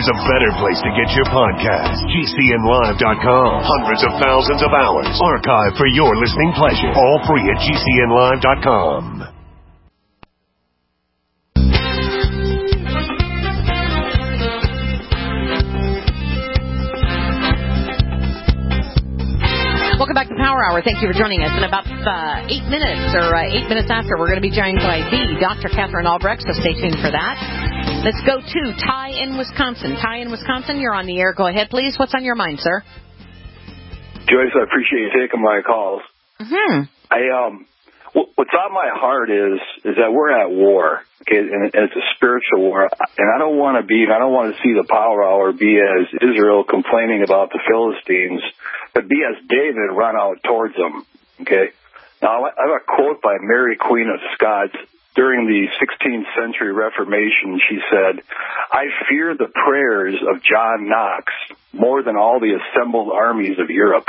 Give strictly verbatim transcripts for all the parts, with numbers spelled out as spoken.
there's a better place to get your podcast. G C N live dot com. Hundreds of thousands of hours archived for your listening pleasure. All free at G C N live dot com. Welcome back to Power Hour. Thank you for joining us. In about uh, eight minutes, or uh, eight minutes after, we're going to be joined by the Doctor Catherine Albrecht, so stay tuned for that. Let's go to Ty in Wisconsin. Ty in Wisconsin, you're on the air. Go ahead, please. What's on your mind, sir? Joyce, I appreciate you taking my calls. Mm-hmm. I um, what's on my heart is is that we're at war, okay, and, and it's a spiritual war, and I don't want to be, I don't want to see the Power Hour be as Israel complaining about the Philistines, but be as David run out towards them, okay. Now I have a quote by Mary Queen of Scots. During the sixteenth century Reformation, she said, "I fear the prayers of John Knox more than all the assembled armies of Europe."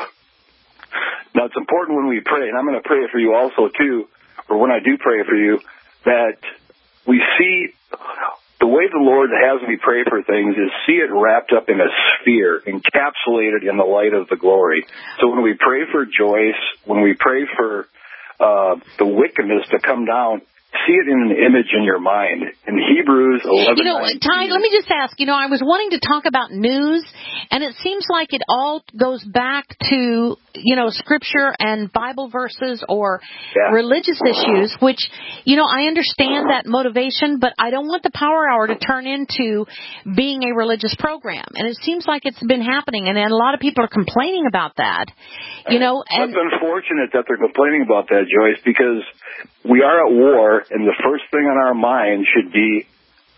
Now, it's important when we pray, and I'm going to pray for you also, too, or when I do pray for you, that we see the way the Lord has me pray for things is see it wrapped up in a sphere, encapsulated in the light of the glory. So when we pray for Joyce, when we pray for uh, the wickedness to come down, see it in an image in your mind. In Hebrews eleven. You know, Ty, let me just ask, you know, I was wanting to talk about news, and it seems like it all goes back to, you know, Scripture and Bible verses or yeah. religious issues, which, you know, I understand that motivation, but I don't want the Power Hour to turn into being a religious program. And it seems like it's been happening, and a lot of people are complaining about that, you know. And it's unfortunate that they're complaining about that, Joyce, because we are at war, and the first thing on our mind should be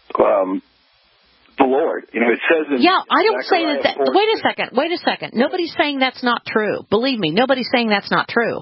um, the Lord. You know, it says in Yeah, I don't say that, that. four, Wait a second. Wait a second. Nobody's saying that's not true. Believe me, nobody's saying that's not true.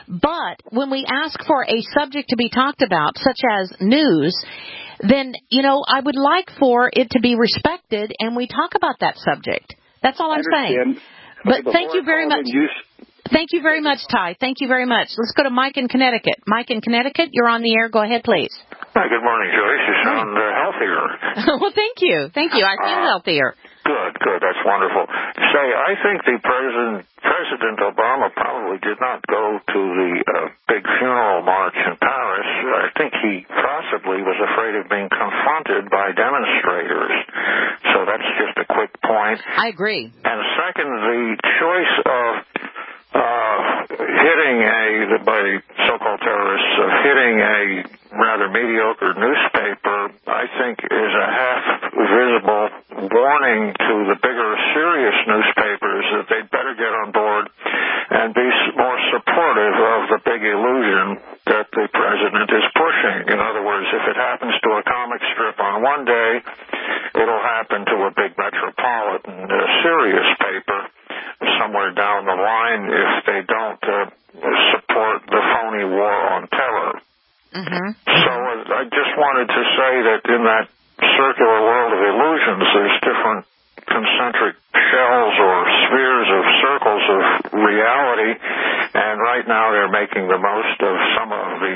But when we ask for a subject to be talked about, such as news, then, you know, I would like for it to be respected, and we talk about that subject. That's all I'm saying. But okay, thank you very much. You... Thank you very much, Ty. Thank you very much. Let's go to Mike in Connecticut. Mike in Connecticut, you're on the air. Go ahead, please. Hi, good morning, Joyce. You sound uh, healthier. Well, thank you. Thank you. I feel uh, healthier. Good, good. That's wonderful. Say, I think the President, President Obama probably did not go to the uh, big funeral march in Paris. I think he possibly was afraid of being confronted by demonstrators. So that's just a quick point. I agree. And second, the choice of Uh, hitting a, by so-called terrorists, uh, hitting a rather mediocre newspaper, I think is a half-visible warning to the bigger, serious newspapers that they'd better get on board and be more supportive of the big illusion that the president is pushing. In other words, if it happens to a comic strip on one day, it'll happen to a big metropolitan, uh, serious paper somewhere down the line if they don't uh, support the phony war on terror. Mm-hmm. So uh, I just wanted to say that in that circular world of illusions, there's different concentric shells or spheres of circles of reality, and right now they're making the most of some of the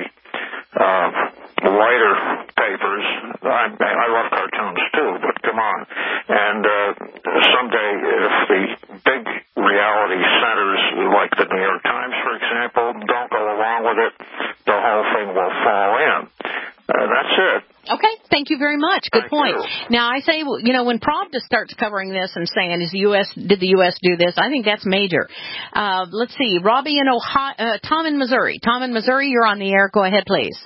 uh, lighter papers. I, I love cartoons too, but come on. And uh, someday if the big reality centers like the New York Times, for example, don't go along with it, the whole thing will fall in. Uh, that's it. Okay, thank you very much. Good Thank point. You. Now, I say, you know, when Pravda starts covering this and saying, "Is the U S did the U S do this?" I think that's major. Uh, let's see, Robbie in Ohio, uh, Tom in Missouri. Tom in Missouri, you're on the air. Go ahead, please.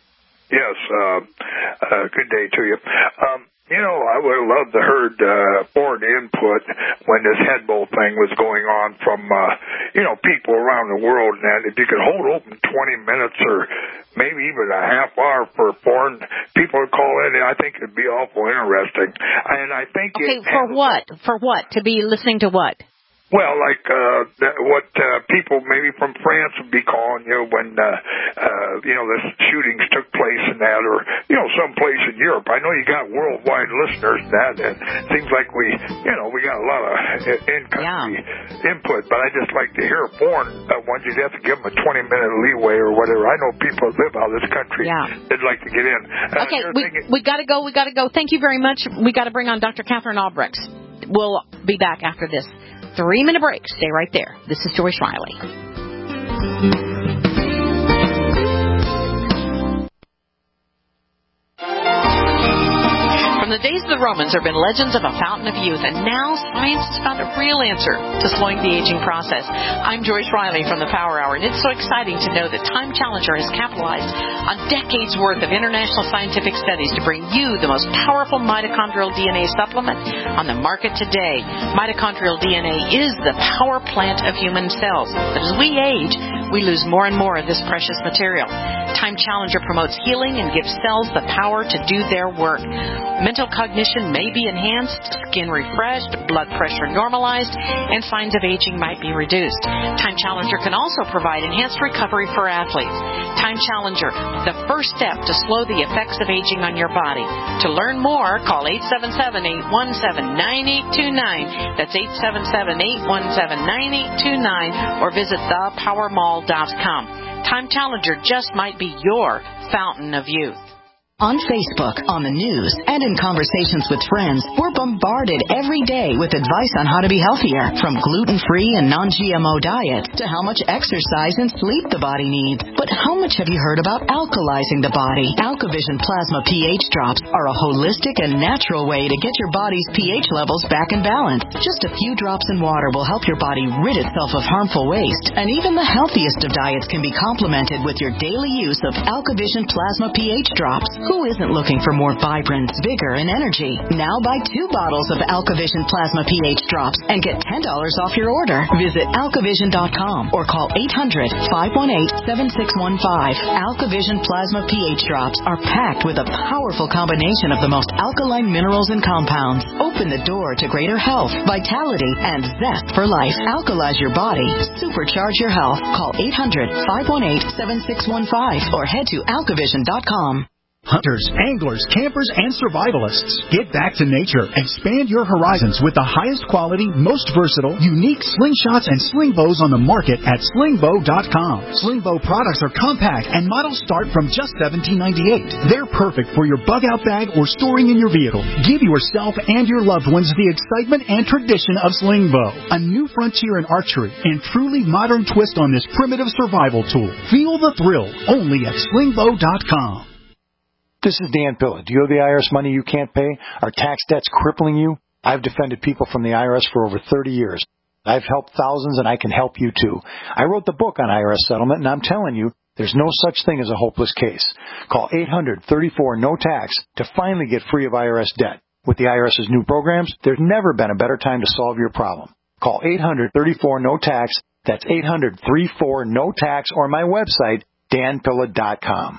Yes, uh, uh, good day to you. Um, you know, I would have loved to heard uh, foreign input when this head bowl thing was going on from, uh, you know, people around the world. And if you could hold open twenty minutes or maybe even a half hour for foreign people to call in, I think it'd be awful interesting. And I think okay, it for what? For what? To be listening to what? Well, like uh, that, what uh, people maybe from France would be calling you when, uh, uh, you know, the shootings took place and that, or, you know, someplace in Europe. I know you got worldwide listeners and that, and it seems like we, you know, we got a lot of in-country yeah. input, but I just like to hear foreign uh, ones. You'd have to give them a twenty-minute leeway or whatever. I know people that live out of this country. Yeah. They'd like to get in. Uh, okay, we, we got to go. We got to go. Thank you very much. We got to bring on Doctor Catherine Albrecht. We'll be back after this three-minute break. Stay right there. This is Joyce Riley. From the days of the Romans, there have been legends of a fountain of youth, and now science has found a real answer to slowing the aging process. I'm Joyce Riley from the Power Hour, and it's so exciting to know that Time Challenger has capitalized on decades' worth of international scientific studies to bring you the most powerful mitochondrial D N A supplement on the market today. Mitochondrial D N A is the power plant of human cells, but as we age, we lose more and more of this precious material. Time Challenger promotes healing and gives cells the power to do their work. Mental cognition may be enhanced, skin refreshed, blood pressure normalized, and signs of aging might be reduced. Time Challenger can also provide enhanced recovery for athletes. Time Challenger, the first step to slow the effects of aging on your body. To learn more, call eight seven seven, eight one seven, nine eight two nine. That's eight seven seven, eight one seven, nine eight two nine, or visit the power mall dot com. Time Challenger just might be your fountain of youth. On Facebook, on the news, and in conversations with friends, we're bombarded every day with advice on how to be healthier, from gluten-free and non-G M O diets to how much exercise and sleep the body needs. But how much have you heard about alkalizing the body? AlkaVision Plasma pH drops are a holistic and natural way to get your body's pH levels back in balance. Just a few drops in water will help your body rid itself of harmful waste, and even the healthiest of diets can be complemented with your daily use of AlkaVision Plasma pH drops. Who isn't looking for more vibrance, vigor, and energy? Now buy two bottles of AlkaVision Plasma pH drops and get ten dollars off your order. Visit alkavision dot com or call eight hundred, five one eight, seven six one five. AlkaVision Plasma pH drops are packed with a powerful combination of the most alkaline minerals and compounds. Open the door to greater health, vitality, and zest for life. Alkalize your body. Supercharge your health. Call eight hundred, five one eight, seven six one five or head to alkavision dot com. Hunters, anglers, campers, and survivalists. Get back to nature. Expand your horizons with the highest quality, most versatile, unique slingshots and sling bows on the market at sling bow dot com. Sling bow products are compact and models start from just seventeen ninety-eight. They're perfect for your bug-out bag or storing in your vehicle. Give yourself and your loved ones the excitement and tradition of sling bow, a new frontier in archery and truly modern twist on this primitive survival tool. Feel the thrill only at sling bow dot com. This is Dan Pilla. Do you owe the I R S money you can't pay? Are tax debts crippling you? I've defended people from the I R S for over thirty years. I've helped thousands, and I can help you too. I wrote the book on I R S settlement, and I'm telling you, there's no such thing as a hopeless case. Call eight hundred, thirty-four, no tax to finally get free of I R S debt. With the IRS's new programs, there's never been a better time to solve your problem. Call eight hundred, thirty-four, no tax. That's eight hundred, thirty-four, no tax, or my website, dan pilla dot com.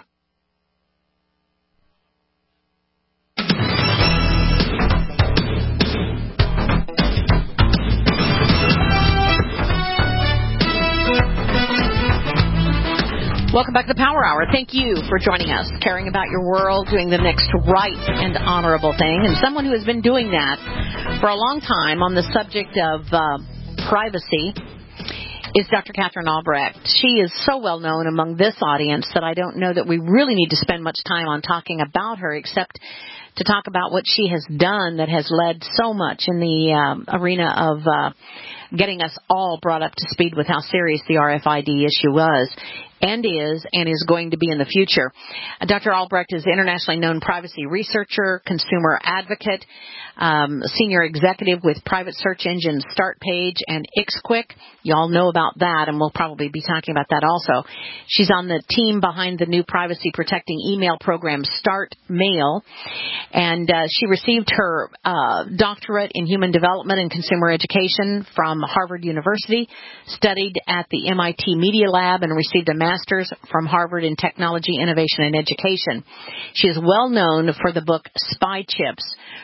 Welcome back to the Power Hour. Thank you for joining us, caring about your world, doing the next right and honorable thing. And someone who has been doing that for a long time on the subject of uh, privacy is Doctor Catherine Albrecht. She is so well known among this audience that I don't know that we really need to spend much time on talking about her, except to talk about what she has done that has led so much in the um, arena of uh, getting us all brought up to speed with how serious the R F I D issue was and is and is going to be in the future. Uh, Doctor Albrecht is an internationally known privacy researcher, consumer advocate, um, senior executive with private search engine StartPage and IxQuick. You all know about that, and we'll probably be talking about that also. She's on the team behind the new privacy-protecting email program StartMail, and uh, she received her uh, doctorate in human development and consumer education from Harvard University, studied at the M I T Media Lab, and received a master's from Harvard in Technology, Innovation, and Education. She is well known for the book Spy Chips,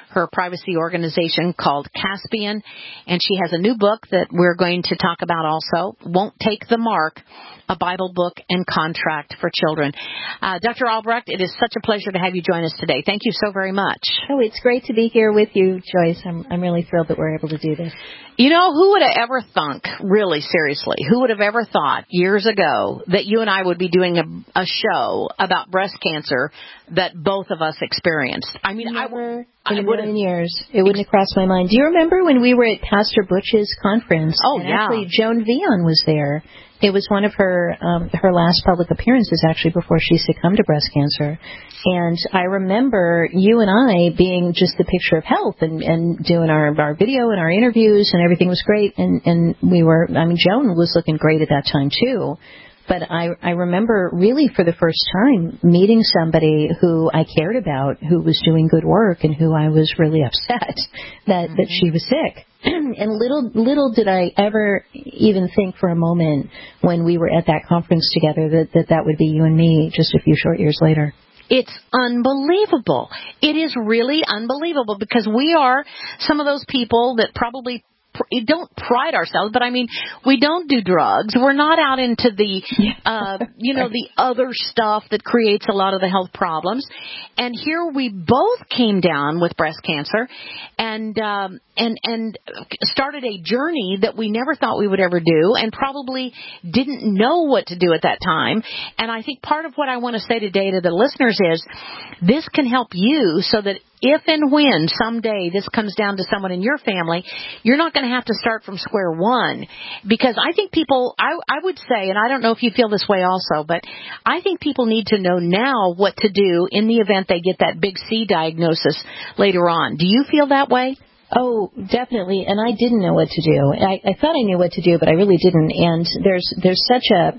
her privacy organization called Caspian, and she has a new book that we're going to talk about also, Won't Take the Mark, a Bible book and contract for children. Uh, Doctor Albrecht, it is such a pleasure to have you join us today. Thank you so very much. Oh, it's great to be here with you, Joyce. I'm, I'm really thrilled that we're able to do this. You know, who would have ever thunk, really seriously, who would have ever thought years ago that you and I would be doing a, a show about breast cancer that both of us experienced? I mean, Never I, in I a would million years. It wouldn't have crossed my mind. Do you remember when we were at Pastor Butch's conference? Oh, and yeah. Actually, Joan Vion was there. It was one of her um, her last public appearances, actually, before she succumbed to breast cancer. And I remember you and I being just the picture of health and, and doing our, our video and our interviews, and everything was great. And, and we were, I mean, Joan was looking great at that time, too. But I, I remember really for the first time meeting somebody who I cared about, who was doing good work, and who I was really upset that, mm-hmm. that she was sick. And little little did I ever even think for a moment when we were at that conference together that that, that would be you and me just a few short years later. It's unbelievable. It is really unbelievable because we are some of those people that probably don't pride ourselves, but I mean, we don't do drugs. We're not out into the, uh, you know, the other stuff that creates a lot of the health problems. And here we both came down with breast cancer and, um, and, and started a journey that we never thought we would ever do and probably didn't know what to do at that time. And I think part of what I want to say today to the listeners is this can help you so that if and when someday this comes down to someone in your family, you're not going to have to start from square one. Because I think people, I, I would say, and I don't know if you feel this way also, but I think people need to know now what to do in the event they get that big C diagnosis later on. Do you feel that way? Oh, definitely. And I didn't know what to do. I, I thought I knew what to do, but I really didn't. And there's there's such a...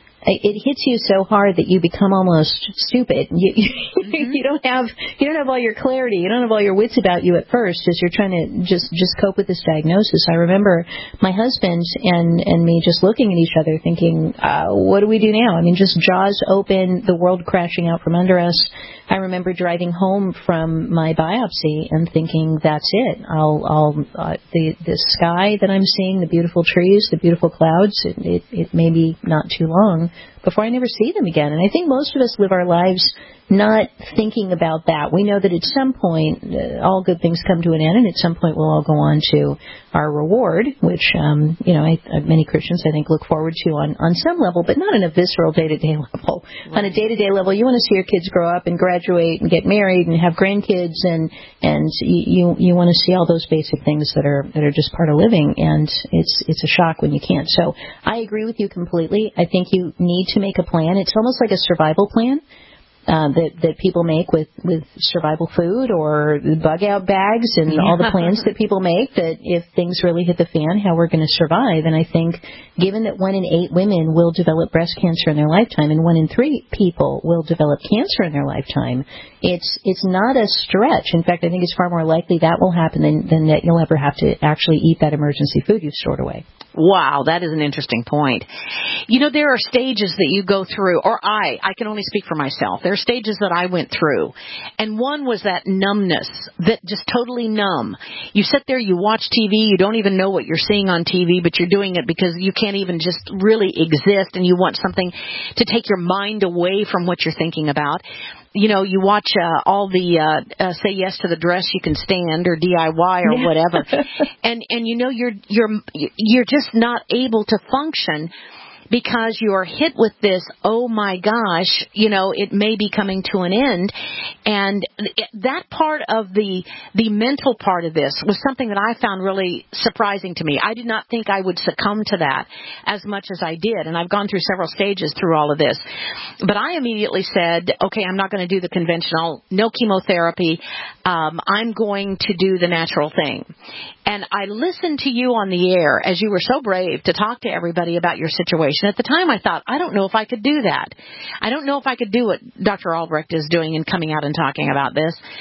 It hits you so hard that you become almost stupid. You, you, mm-hmm. you don't have you don't have all your clarity. You don't have all your wits about you at first as you're trying to just, just cope with this diagnosis. I remember my husband and, and me just looking at each other thinking, uh, what do we do now? I mean, just jaws open, the world crashing out from under us. I remember driving home from my biopsy and thinking, that's it. I'll, I'll, uh, the, the sky that I'm seeing, the beautiful trees, the beautiful clouds, it, it, it may be not too long before I never see them again. And I think most of us live our lives not thinking about that. We know that at some point, uh, all good things come to an end, and at some point we'll all go on to our reward, which, um, you know, I, many Christians, I think, look forward to on, on some level, but not on a visceral day-to-day level. Right. On a day-to-day level, you want to see your kids grow up and graduate and get married and have grandkids, and and you you want to see all those basic things that are that are just part of living, and it's it's a shock when you can't. So I agree with you completely. I think you need to make a plan. It's almost like a survival plan. Uh, that, that people make with, with survival food or bug out bags and yeah. all the plans that people make that if things really hit the fan, how we're going to survive. And I think given that one in eight women will develop breast cancer in their lifetime and one in three people will develop cancer in their lifetime, it's it's not a stretch. In fact, I think it's far more likely that will happen than, than that you'll ever have to actually eat that emergency food you've stored away. Wow, that is an interesting point. You know, there are stages that you go through, or I, I can only speak for myself. There are stages that I went through. And one was that numbness, that just totally numb. You sit there, you watch T V, you don't even know what you're seeing on T V, but you're doing it because you can't even just really exist and you want something to take your mind away from what you're thinking about. You know, you watch uh, all the uh, uh, Say Yes to the Dress You Can Stand or D I Y or whatever, and and you know you're you're you're just not able to function because you're hit with this, oh my gosh, you know, it may be coming to an end. And that part of the the mental part of this was something that I found really surprising to me. I did not think I would succumb to that as much as I did. And I've gone through several stages through all of this. But I immediately said, okay, I'm not going to do the conventional, no chemotherapy. Um, I'm going to do the natural thing. And I listened to you on the air as you were so brave to talk to everybody about your situation. At the time, I thought, I don't know if I could do that. I don't know if I could do what Doctor Albrecht is doing and coming out and talking about this.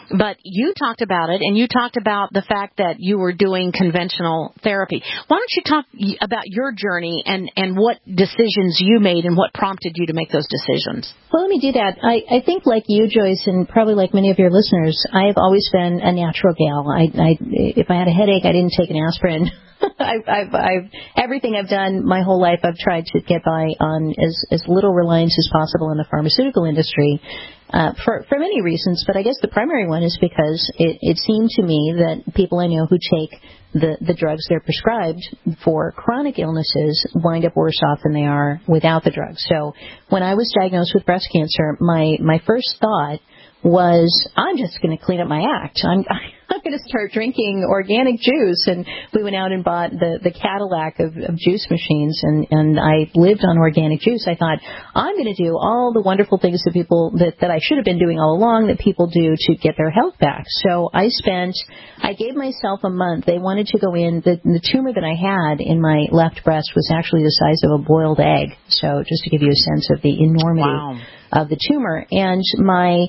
But you talked about it, and you talked about the fact that you were doing conventional therapy. Why don't you talk about your journey and, and what decisions you made and what prompted you to make those decisions? Well, let me do that. I, I think like you, Joyce, and probably like many of your listeners, I have always been a natural gal. I, I, if I had a headache, I didn't take an aspirin. I've, I've, I've, everything I've done my whole life, I've tried to get by on as, as little reliance as possible in the pharmaceutical industry. Uh, for, for many reasons, but I guess the primary one is because it, it seemed to me that people I know who take the, the drugs they're prescribed for chronic illnesses wind up worse off than they are without the drugs. So when I was diagnosed with breast cancer, my, my first thought was, I'm just going to clean up my act. I'm, I'm going to start drinking organic juice. And we went out and bought the, the Cadillac of, of juice machines, and, and I lived on organic juice. I thought, I'm going to do all the wonderful things that people, that, that I should have been doing all along, that people do to get their health back. So I spent, I gave myself a month. They wanted to go in. The, the tumor that I had in my left breast was actually the size of a boiled egg. So just to give you a sense of the enormity wow. of the tumor. And my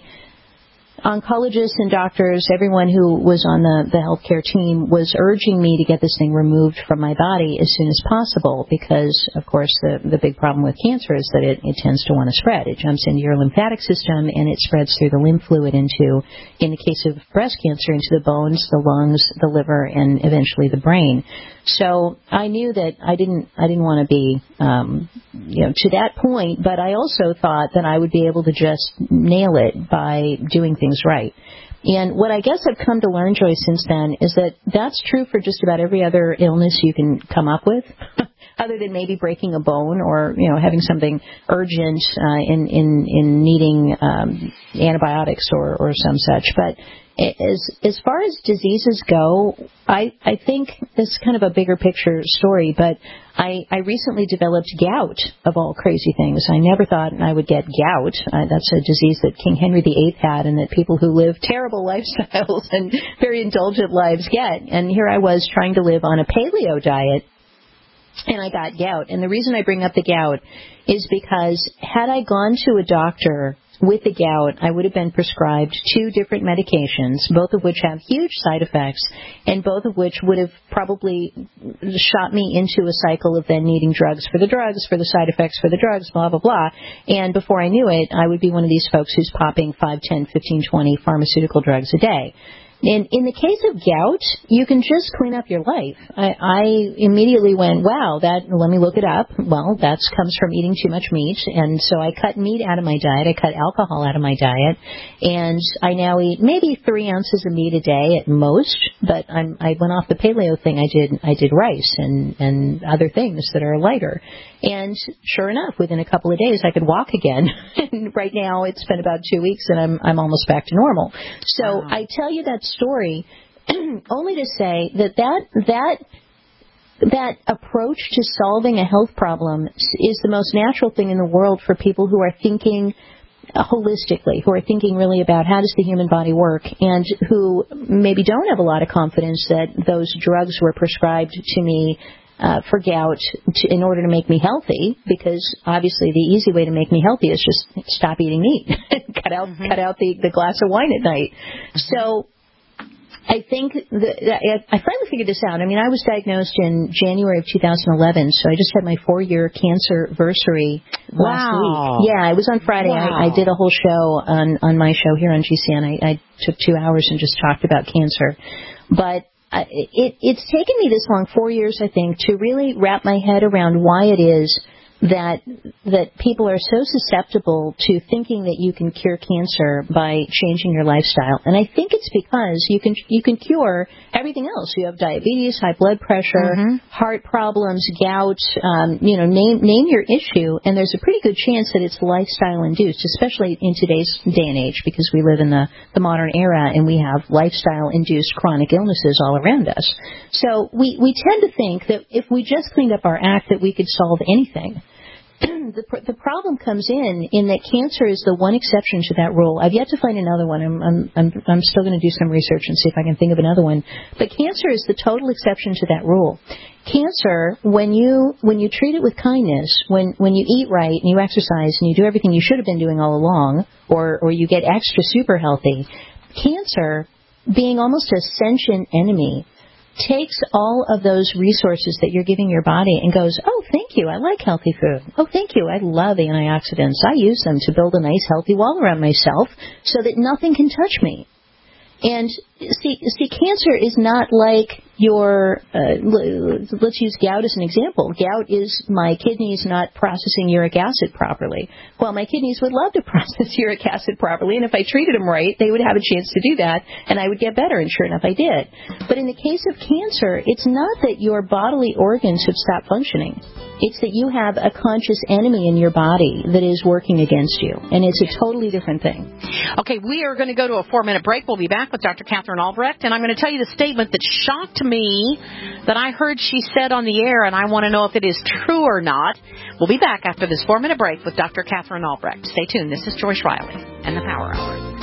oncologists and doctors, everyone who was on the, the healthcare team was urging me to get this thing removed from my body as soon as possible because, of course, the, the big problem with cancer is that it, it tends to want to spread. It jumps into your lymphatic system and it spreads through the lymph fluid into, in the case of breast cancer, into the bones, the lungs, the liver, and eventually the brain. So I knew that I didn't I didn't want to be um, you know to that point, but I also thought that I would be able to just nail it by doing things right. And what I guess I've come to learn, Joyce, since then is that that's true for just about every other illness you can come up with, other than maybe breaking a bone or you know having something urgent uh, in in in needing um, antibiotics or or some such, but. As as far as diseases go, I I think this is kind of a bigger picture story, but I, I recently developed gout, of all crazy things. I never thought I would get gout. Uh, that's a disease that King Henry the Eighth had and that people who live terrible lifestyles and very indulgent lives get. And here I was trying to live on a paleo diet, and I got gout. And the reason I bring up the gout is because had I gone to a doctor with the gout, I would have been prescribed two different medications, both of which have huge side effects, and both of which would have probably shot me into a cycle of then needing drugs for the drugs, for the side effects for the drugs, blah, blah, blah. And before I knew it, I would be one of these folks who's popping five, ten, fifteen, twenty pharmaceutical drugs a day. And in the case of gout, you can just clean up your life. I, I immediately went, wow, that, let me look it up. Well, that comes from eating too much meat. And so I cut meat out of my diet. I cut alcohol out of my diet. And I now eat maybe three ounces of meat a day at most. But I'm, I went off the paleo thing. I did, I did rice and, and other things that are lighter. And sure enough, within a couple of days, I could walk again. And right now, it's been about two weeks, and I'm I'm almost back to normal. So wow. I tell you that story only to say that that that that approach to solving a health problem is the most natural thing in the world for people who are thinking holistically, who are thinking really about how does the human body work, and who maybe don't have a lot of confidence that those drugs were prescribed to me Uh, for gout to, in order to make me healthy, because obviously the easy way to make me healthy is just stop eating meat, cut out mm-hmm. cut out the, the glass of wine at night. Mm-hmm. So I think that, I finally figured this out. I mean, I was diagnosed in January of two thousand eleven, so I just had my four-year cancer-versary last wow. week. Yeah, it was on Friday. Wow. I, I did a whole show on, on my show here on G C N. I, I took two hours and just talked about cancer. But Uh, it, it's taken me this long, four years, I think, to really wrap my head around why it is that that people are so susceptible to thinking that you can cure cancer by changing your lifestyle. And I think it's because you can you can cure everything else. You have diabetes, high blood pressure, mm-hmm. heart problems, gout, um, you know, name name your issue, and there's a pretty good chance that it's lifestyle induced, especially in today's day and age, because we live in the, the modern era and we have lifestyle induced chronic illnesses all around us. So we, we tend to think that if we just cleaned up our act that we could solve anything. The, the problem comes in in that cancer is the one exception to that rule. I've yet to find another one. I'm I'm I'm, I'm still going to do some research and see if I can think of another one. But cancer is the total exception to that rule. Cancer, when you when you treat it with kindness, when when you eat right and you exercise and you do everything you should have been doing all along, or or you get extra super healthy, cancer, being almost a sentient enemy, takes all of those resources that you're giving your body and goes, oh, thank you, I like healthy food. Oh, thank you, I love antioxidants. I use them to build a nice, healthy wall around myself so that nothing can touch me. And see, see, cancer is not like your, uh, let's use gout as an example. Gout is my kidneys not processing uric acid properly. Well, my kidneys would love to process uric acid properly, and if I treated them right, they would have a chance to do that, and I would get better, and sure enough, I did. But in the case of cancer, it's not that your bodily organs have stopped functioning. It's that you have a conscious enemy in your body that is working against you, and it's a totally different thing. Okay, we are going to go to a four-minute break. We'll be back with Doctor Catherine Albrecht, and I'm going to tell you the statement that shocked me that I heard she said on the air, and I want to know if it is true or not. We'll be back after this four-minute break with Doctor Catherine Albrecht. Stay tuned. This is Joyce Riley and the Power Hour.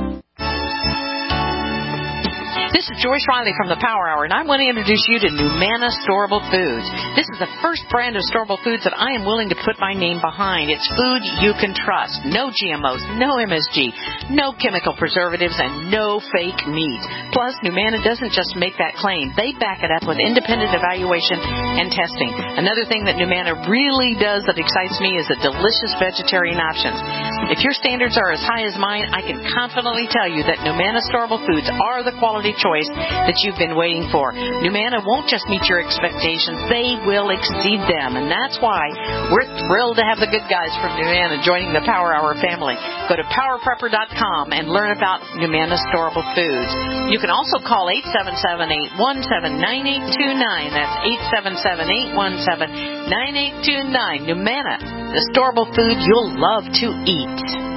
This is Joyce Riley from the Power Hour, and I want to introduce you to Numana Storable Foods. This is the first brand of storable foods that I am willing to put my name behind. It's food you can trust. No G M Os, no M S G, no chemical preservatives, and no fake meat. Plus, Numana doesn't just make that claim. They back it up with independent evaluation and testing. Another thing that Numana really does that excites me is the delicious vegetarian options. If your standards are as high as mine, I can confidently tell you that Numana Storable Foods are the quality choice that you've been waiting for. Numana won't just meet your expectations, they will exceed them, and that's why we're thrilled to have the good guys from Numana joining the Power Hour family. Go to power prepper dot com and learn about Numana Storable Foods. You can also call eight seven seven, eight one seven, nine eight two nine. That's eight seven seven, eight one seven, nine eight two nine. Numana, the storable food you'll love to eat.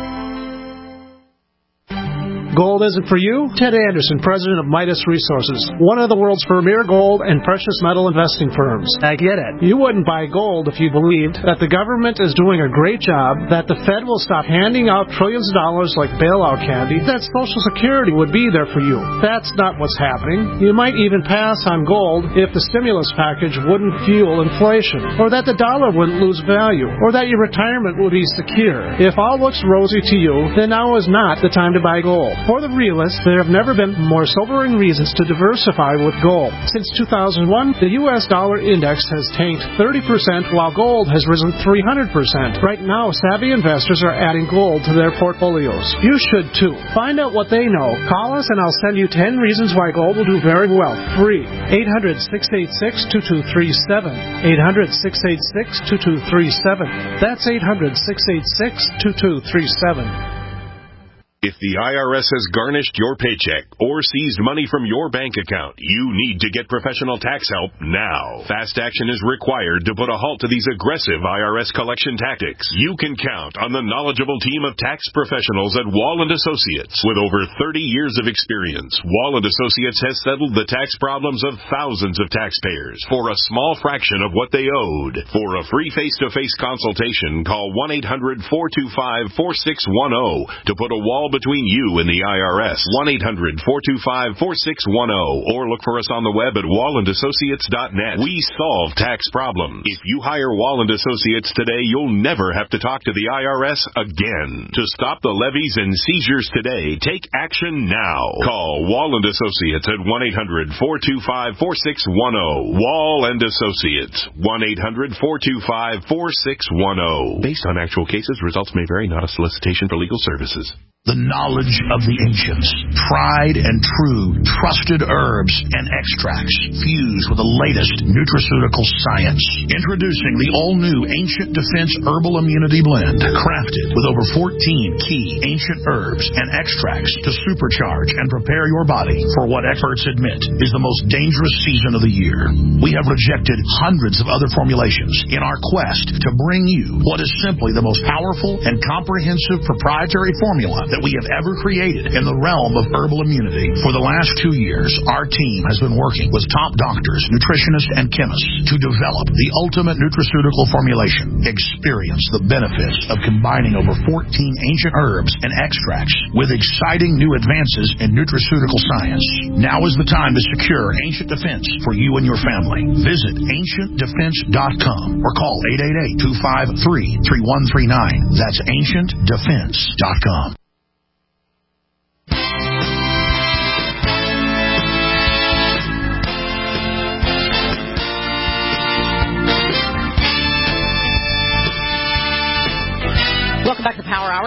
Gold isn't for you? Ted Anderson, president of Midas Resources, one of the world's premier gold and precious metal investing firms. I get it. You wouldn't buy gold if you believed that the government is doing a great job, that the Fed will stop handing out trillions of dollars like bailout candy, that Social Security would be there for you. That's not what's happening. You might even pass on gold if the stimulus package wouldn't fuel inflation, or that the dollar wouldn't lose value, or that your retirement would be secure. If all looks rosy to you, then now is not the time to buy gold. For the realists, there have never been more sobering reasons to diversify with gold. Since two thousand one, the U S dollar index has tanked thirty percent while gold has risen three hundred percent. Right now, savvy investors are adding gold to their portfolios. You should too. Find out what they know. Call us and I'll send you ten reasons why gold will do very well. Free. eight hundred, six eight six, two two three seven. eight hundred, six eight six, two two three seven. That's eight hundred, six eight six, two two three seven. If the I R S has garnished your paycheck or seized money from your bank account, you need to get professional tax help now. Fast action is required to put a halt to these aggressive I R S collection tactics. You can count on the knowledgeable team of tax professionals at Wall and Associates. With over thirty years of experience, Wall and Associates has settled the tax problems of thousands of taxpayers for a small fraction of what they owed. For a free face-to-face consultation, call one eight hundred, four two five, four six one zero to put a wall between you and the I R S. one eight hundred, four two five, four six one zero or look for us on the web at wall and associates dot net. We solve tax problems. If you hire Wall and Associates today, you'll never have to talk to the I R S again. To stop the levies and seizures today, take action now. Call Wall and Associates at one eight hundred, four two five, four six one zero. Wall and Associates, one eight hundred, four two five, four six one zero. Based on actual cases, results may vary, not a solicitation for legal services. The knowledge of the ancients, tried and true, trusted herbs and extracts fused with the latest nutraceutical science. Introducing the all-new Ancient Defense Herbal Immunity Blend, crafted with over fourteen key ancient herbs and extracts to supercharge and prepare your body for what experts admit is the most dangerous season of the year. We have rejected hundreds of other formulations in our quest to bring you what is simply the most powerful and comprehensive proprietary formula that we have ever created in the realm of herbal immunity. For the last two years, our team has been working with top doctors, nutritionists, and chemists to develop the ultimate nutraceutical formulation. Experience the benefits of combining over fourteen ancient herbs and extracts with exciting new advances in nutraceutical science. Now is the time to secure Ancient Defense for you and your family. Visit ancient defense dot com or call eight eight eight, two five three, three one three nine. That's ancient defense dot com.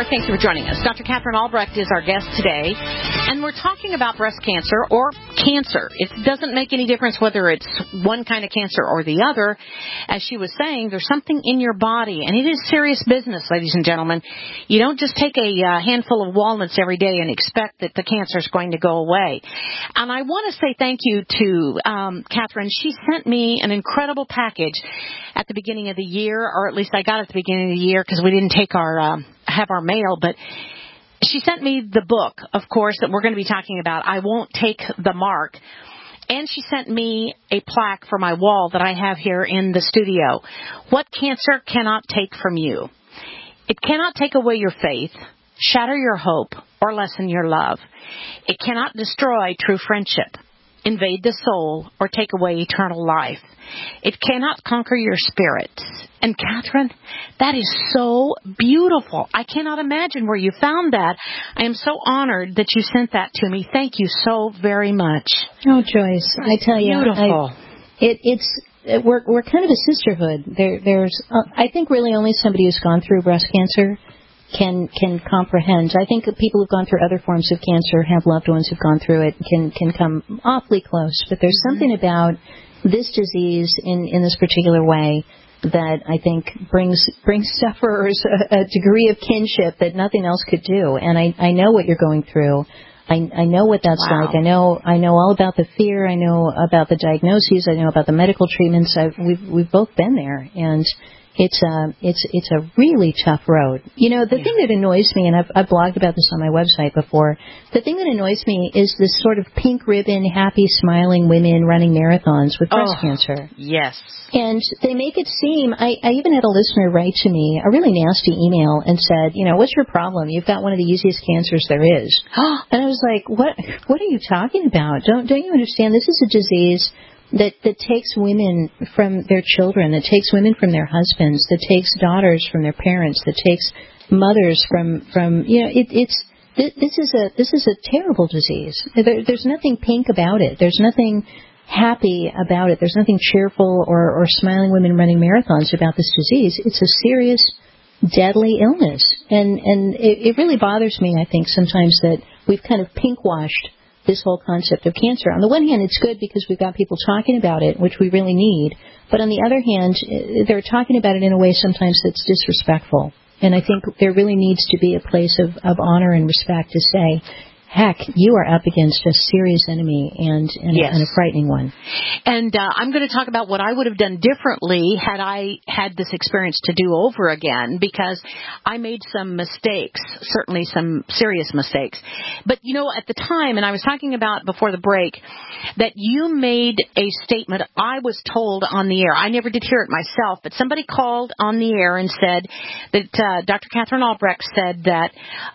Thank you for joining us. Doctor Catherine Albrecht is our guest today, and we're talking about breast cancer or cancer. It doesn't make any difference whether it's one kind of cancer or the other. As she was saying, there's something in your body, and it is serious business, ladies and gentlemen. You don't just take a uh, handful of walnuts every day and expect that the cancer is going to go away. And I want to say thank you to um, Catherine. She sent me an incredible package at the beginning of the year, or at least I got it at the beginning of the year because we didn't take our um, have our mail, but she sent me the book, of course, that we're going to be talking about, I Won't Take the Mark. And she sent me a plaque for my wall that I have here in the studio. What cancer cannot take from you? It cannot take away your faith, shatter your hope, or lessen your love. It cannot destroy true friendship, invade the soul, or take away eternal life. It cannot conquer your spirit. And Catherine, that is so beautiful. I cannot imagine where you found that. I am so honored that you sent that to me. Thank you so very much. Oh, Joyce, I tell you, beautiful. I, it, it's it, we're we're kind of a sisterhood. There, there's, uh, I think, really only somebody who's gone through breast cancer can can comprehend. I think people who've gone through other forms of cancer, have loved ones who've gone through it, can can come awfully close. But there's mm-hmm. something about this disease in, in this particular way that I think brings brings sufferers a, a degree of kinship that nothing else could do. And I, I know what you're going through. I, I know what that's wow. like. I know I know all about the fear. I know about the diagnoses. I know about the medical treatments. I've, we've we've both been there, and it's a it's it's a really tough road. You know, the yeah. thing that annoys me, and I've, I've blogged about this on my website before. The thing that annoys me is this sort of pink ribbon, happy, smiling women running marathons with breast oh, cancer. Yes. And they make it seem, I, I even had a listener write to me a really nasty email and said, you know, what's your problem? You've got one of the easiest cancers there is. And I was like, what What are you talking about? Don't Don't you understand? This is a disease that, that takes women from their children, that takes women from their husbands, that takes daughters from their parents, that takes mothers from, from you know, it, it's, this is a, this is a terrible disease. There, there's nothing pink about it. There's nothing happy about it. There's nothing cheerful or, or smiling women running marathons about this disease. It's a serious, deadly illness. And, and it, it really bothers me, I think, sometimes that we've kind of pink-washed this whole concept of cancer. On the one hand, it's good because we've got people talking about it, which we really need. But on the other hand, they're talking about it in a way sometimes that's disrespectful. And I think there really needs to be a place of, of honor and respect to say, heck, you are up against a serious enemy and, and, yes. and a frightening one. And uh, I'm going to talk about what I would have done differently had I had this experience to do over again, because I made some mistakes, certainly some serious mistakes. But, you know, at the time, and I was talking about before the break, that you made a statement I was told on the air. I never did hear it myself, but somebody called on the air and said that uh, Doctor Catherine Albrecht said that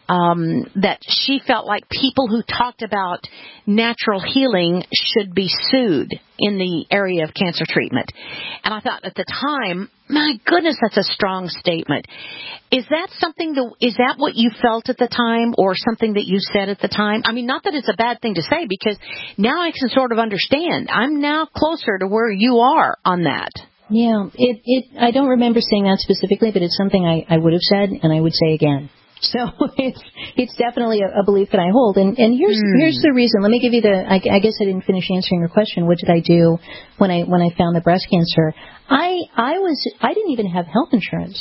um, that she felt like people who talked about natural healing should be sued in the area of cancer treatment. And I thought at the time, my goodness, that's a strong statement. Is that something that, is that what you felt at the time, or something that you said at the time? I mean, not that it's a bad thing to say, because now I can sort of understand. I'm now closer to where you are on that. Yeah, it, it, I don't remember saying that specifically, but it's something I, I would have said, and I would say again. So it's it's definitely a, a belief that I hold, and and here's mm. here's the reason. Let me give you the. I, I guess I didn't finish answering your question. What did I do when I when I found the breast cancer? I I was I didn't even have health insurance.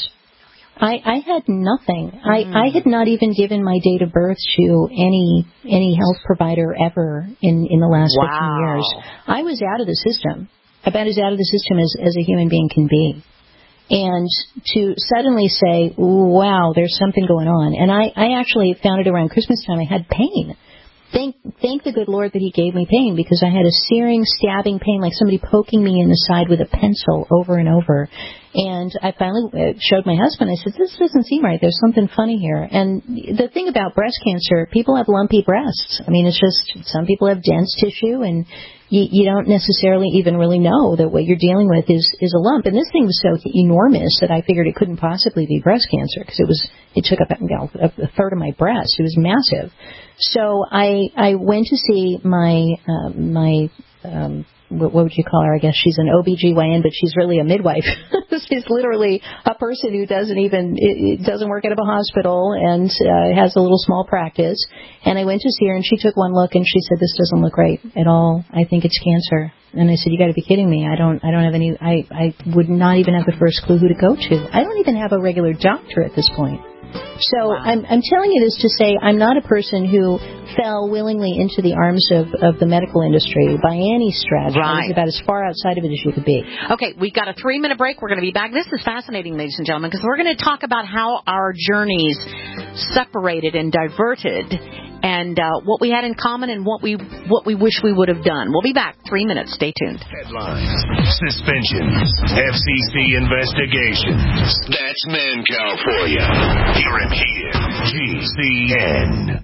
I I had nothing. Mm. I I had not even given my date of birth to any any health provider ever in in the last wow. fifteen years. I was out of the system, about as out of the system as as a human being can be. And to suddenly say, wow, there's something going on. And I, I actually found it around Christmas time. I had pain. Thank, thank the good Lord that he gave me pain, because I had a searing, stabbing pain, like somebody poking me in the side with a pencil over and over. And I finally showed my husband. I said, this doesn't seem right. There's something funny here. And the thing about breast cancer, people have lumpy breasts. I mean, it's just some people have dense tissue, and you, you don't necessarily even really know that what you're dealing with is, is a lump. And this thing was so enormous that I figured it couldn't possibly be breast cancer, because it was it took up you know, a third of my breast. It was massive. So I I went to see my uh, my um, what, what would you call her? I guess she's an O B G Y N, but she's really a midwife. She's literally a person who doesn't even, it, it doesn't work out of a hospital and uh, has a little small practice. And I went to see her, and she took one look, and she said, "This doesn't look right at all. I think it's cancer." And I said, "You got to be kidding me. I don't I don't have any, I, I would not even have the first clue who to go to. I don't even have a regular doctor at this point." So wow. I'm, I'm telling you this to say I'm not a person who fell willingly into the arms of, of the medical industry by any stretch. Right. I was about as far outside of it as you could be. Okay, we've got a three-minute break. We're going to be back. This is fascinating, ladies and gentlemen, because we're going to talk about how our journeys separated and diverted, and uh, what we had in common and what we what we wish we would have done. We'll be back. Three minutes. Stay tuned. Headlines, suspensions, F C C investigations. That's Mancow for you. Hear him here. G C N.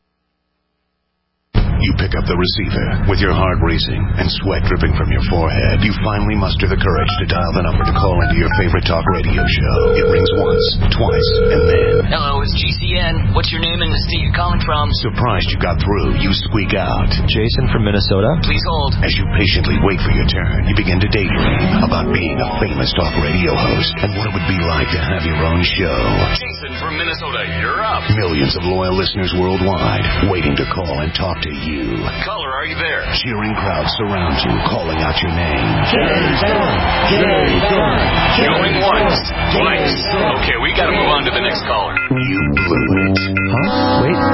You pick up the receiver with your heart racing and sweat dripping from your forehead. You finally muster the courage to dial the number to call into your favorite talk radio show. It rings once, twice, and then... Hello, it's G C N. What's your name and the state you're calling from? Surprised you got through, you squeak out. Jason from Minnesota. Please hold. As you patiently wait for your turn, you begin to daydream about being a famous talk radio host and what it would be like to have your own show. Jason from Minnesota, you're up. Millions of loyal listeners worldwide waiting to call and talk to you. Caller, are you there? Cheering crowds surround you, calling out your name. Jason! Jason! Going once, twice. Okay, we gotta move on to the next caller. You blew it. Huh? Wait.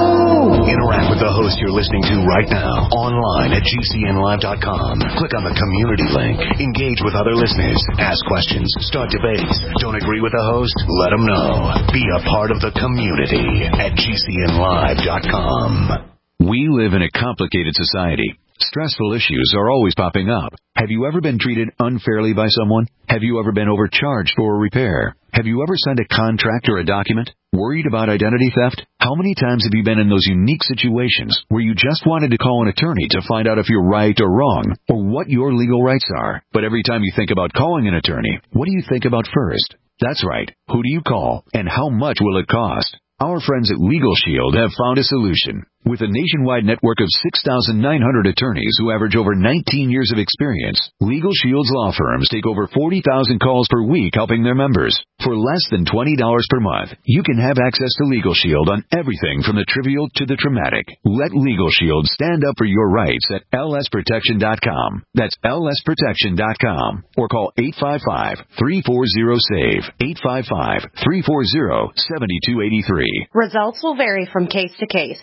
No! Interact with the host you're listening to right now, online at G C N live dot com. Click on the community link. Engage with other listeners. Ask questions. Start debates. Don't agree with the host? Let them know. Be a part of the community at G C N live dot com. We live in a complicated society. Stressful issues are always popping up. Have you ever been treated unfairly by someone? Have you ever been overcharged for a repair? Have you ever signed a contract or a document? Worried about identity theft? How many times have you been in those unique situations where you just wanted to call an attorney to find out if you're right or wrong, or what your legal rights are? But every time you think about calling an attorney, what do you think about first? That's right. Who do you call, and how much will it cost? Our friends at Legal Shield have found a solution. With a nationwide network of six thousand nine hundred attorneys who average over nineteen years of experience, Legal Shield's law firms take over forty thousand calls per week helping their members. For less than twenty dollars per month, you can have access to Legal Shield on everything from the trivial to the traumatic. Let Legal Shield stand up for your rights at L S protection dot com. That's L S protection dot com. Or call eight five five, three four zero, S A V E, eight five five, three four zero, seven two eight three. Results will vary from case to case.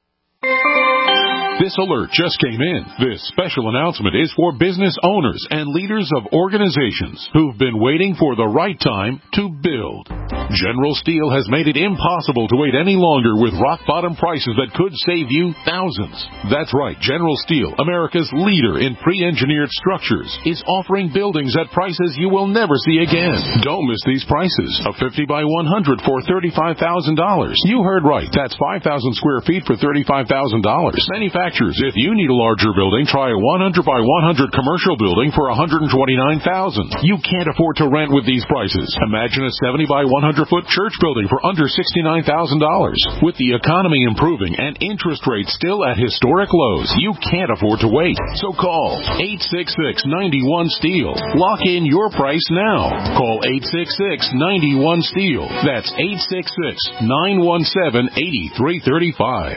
This alert just came in. This special announcement is for business owners and leaders of organizations who've been waiting for the right time to build. General Steel has made it impossible to wait any longer with rock-bottom prices that could save you thousands. That's right. General Steel, America's leader in pre-engineered structures, is offering buildings at prices you will never see again. Don't miss these prices. A fifty by one hundred for thirty-five thousand dollars. You heard right. That's five thousand square feet for thirty-five thousand dollars. Manufacturers, if you need a larger building, try a one hundred by one hundred commercial building for one hundred twenty-nine thousand dollars. You can't afford to rent with these prices. Imagine a seventy by one hundred foot church building for under sixty-nine thousand dollars. With the economy improving and interest rates still at historic lows, you can't afford to wait. So call eight six six, nine one, S T E E L. Lock in your price now. Call eight six six, nine one, S T E E L. That's eight six six, nine one seven, eight three three five.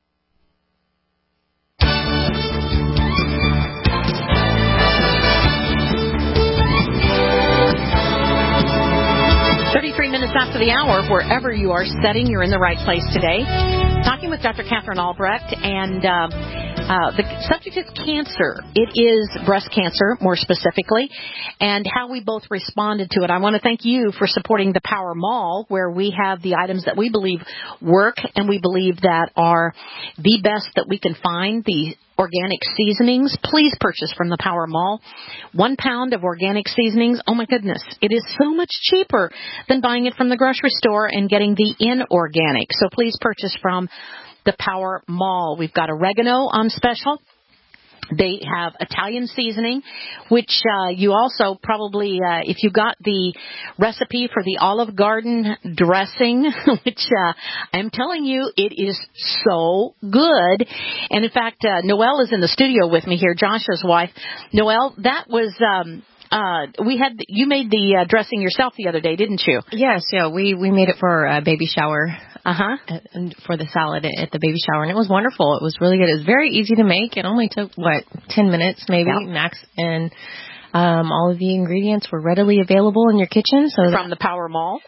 thirty-three minutes after the hour, wherever you are sitting, you're in the right place today. Talking with Doctor Catherine Albrecht, and uh, uh, the subject is cancer. It is breast cancer, more specifically, and how we both responded to it. I want to thank you for supporting the Power Mall, where we have the items that we believe work and we believe that are the best that we can find. The organic seasonings, please purchase from the Power Mall. One pound of organic seasonings, oh my goodness, it is so much cheaper than buying it from the grocery store and getting the inorganic. So please purchase from the Power Mall. We've got oregano on special. They have Italian seasoning, which uh, you also probably, uh, if you got the recipe for the Olive Garden dressing, which uh, I'm telling you, it is so good. And in fact, uh, Noelle is in the studio with me here, Josh's wife. Noelle, that was... Um, Uh, we had, you made the uh, dressing yourself the other day, didn't you? Yes, yeah, we, we made it for a baby shower. Uh-huh. And for the salad at the baby shower, and it was wonderful. It was really good. It was very easy to make. It only took, what, ten minutes maybe, yeah. max, and um, all of the ingredients were readily available in your kitchen. So From the Power Mall.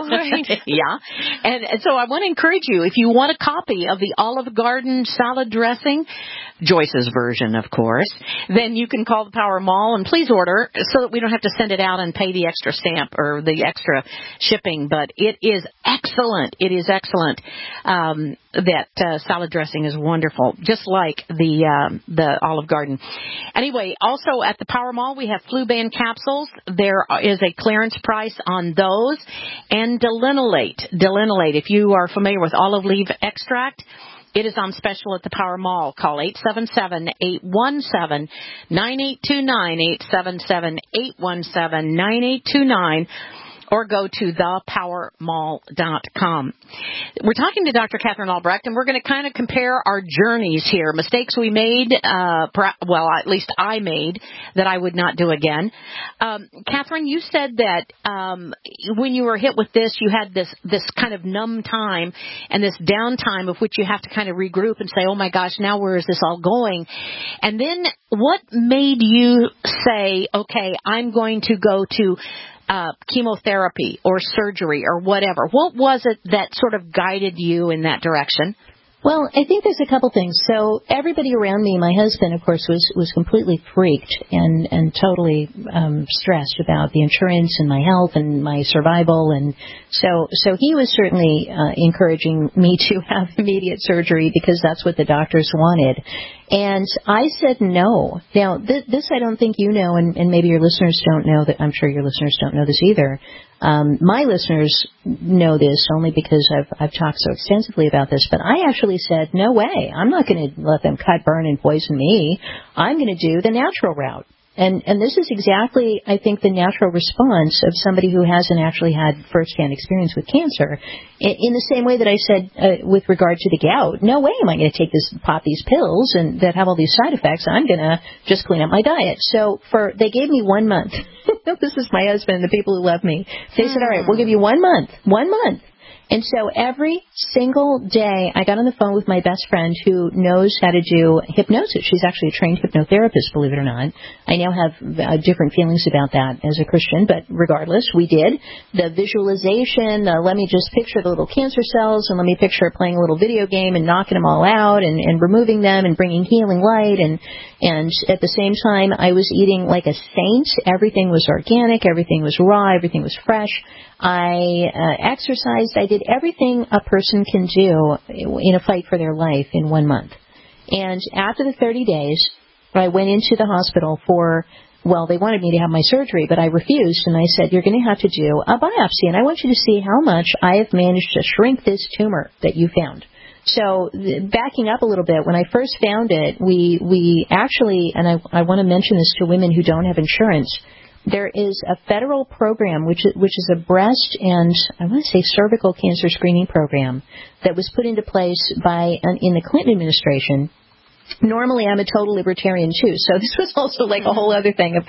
Yeah. And, and so I want to encourage you, if you want a copy of the Olive Garden salad dressing, Joyce's version, of course, then you can call the Power Mall and please order so that we don't have to send it out and pay the extra stamp or the extra shipping. But it is excellent. It is excellent. Um, that uh, salad dressing is wonderful, just like the um, the Olive Garden. Anyway, also at the Power Mall, we have Fluban capsules. There is a clearance price on those. And Delinolate. Delinolate, if you are familiar with olive leaf extract, it is on special at the Power Mall. Call eight seven seven, eight one seven, nine eight two nine, eight seven seven, eight one seven, nine eight two nine, or go to the power mall dot com. We're talking to Doctor Catherine Albrecht, and we're going to kind of compare our journeys here. Mistakes we made, uh, well, at least I made, that I would not do again. Um, Catherine, you said that um, when you were hit with this, you had this, this kind of numb time and this downtime of which you have to kind of regroup and say, oh, my gosh, now where is this all going? And then what made you say, okay, I'm going to go to Uh, chemotherapy or surgery or whatever? What was it that sort of guided you in that direction? Well, I think there's a couple things. So everybody around me, my husband, of course, was, was completely freaked and, and totally um, stressed about the insurance and my health and my survival. And so so he was certainly uh, encouraging me to have immediate surgery because that's what the doctors wanted. And I said no. Now, th- this I don't think you know, and, and maybe your listeners don't know that. I'm sure your listeners don't know this either. Um, my listeners know this only because I've, I've talked so extensively about this, but I actually said, no way. I'm not going to let them cut, burn, and poison me. I'm going to do the natural route. And, and this is exactly, I think, the natural response of somebody who hasn't actually had firsthand experience with cancer. In, in the same way that I said uh, with regard to the gout, no way am I going to take this, pop these pills and that have all these side effects. I'm going to just clean up my diet. So for they gave me one month. This is my husband and the people who love me. They said, all right, we'll give you one month, one month. And so every single day I got on the phone with my best friend who knows how to do hypnosis. She's actually a trained hypnotherapist, believe it or not. I now have uh, different feelings about that as a Christian, but regardless, we did. The visualization, uh, let me just picture the little cancer cells and let me picture playing a little video game and knocking them all out and, and removing them and bringing healing light. And, and at the same time, I was eating like a saint. Everything was organic. Everything was raw. Everything was fresh. I uh, exercised. I did everything a person can do in a fight for their life in one month. And after the thirty days, I went into the hospital for, well, they wanted me to have my surgery, but I refused. And I said, you're going to have to do a biopsy. And I want you to see how much I have managed to shrink this tumor that you found. So backing up a little bit, when I first found it, we, we actually, and I, I want to mention this to women who don't have insurance, there is a federal program, which is, which is a breast and, I want to say, cervical cancer screening program that was put into place by an, in the Clinton administration. Normally, I'm a total libertarian, too, so this was also like a whole other thing. Of,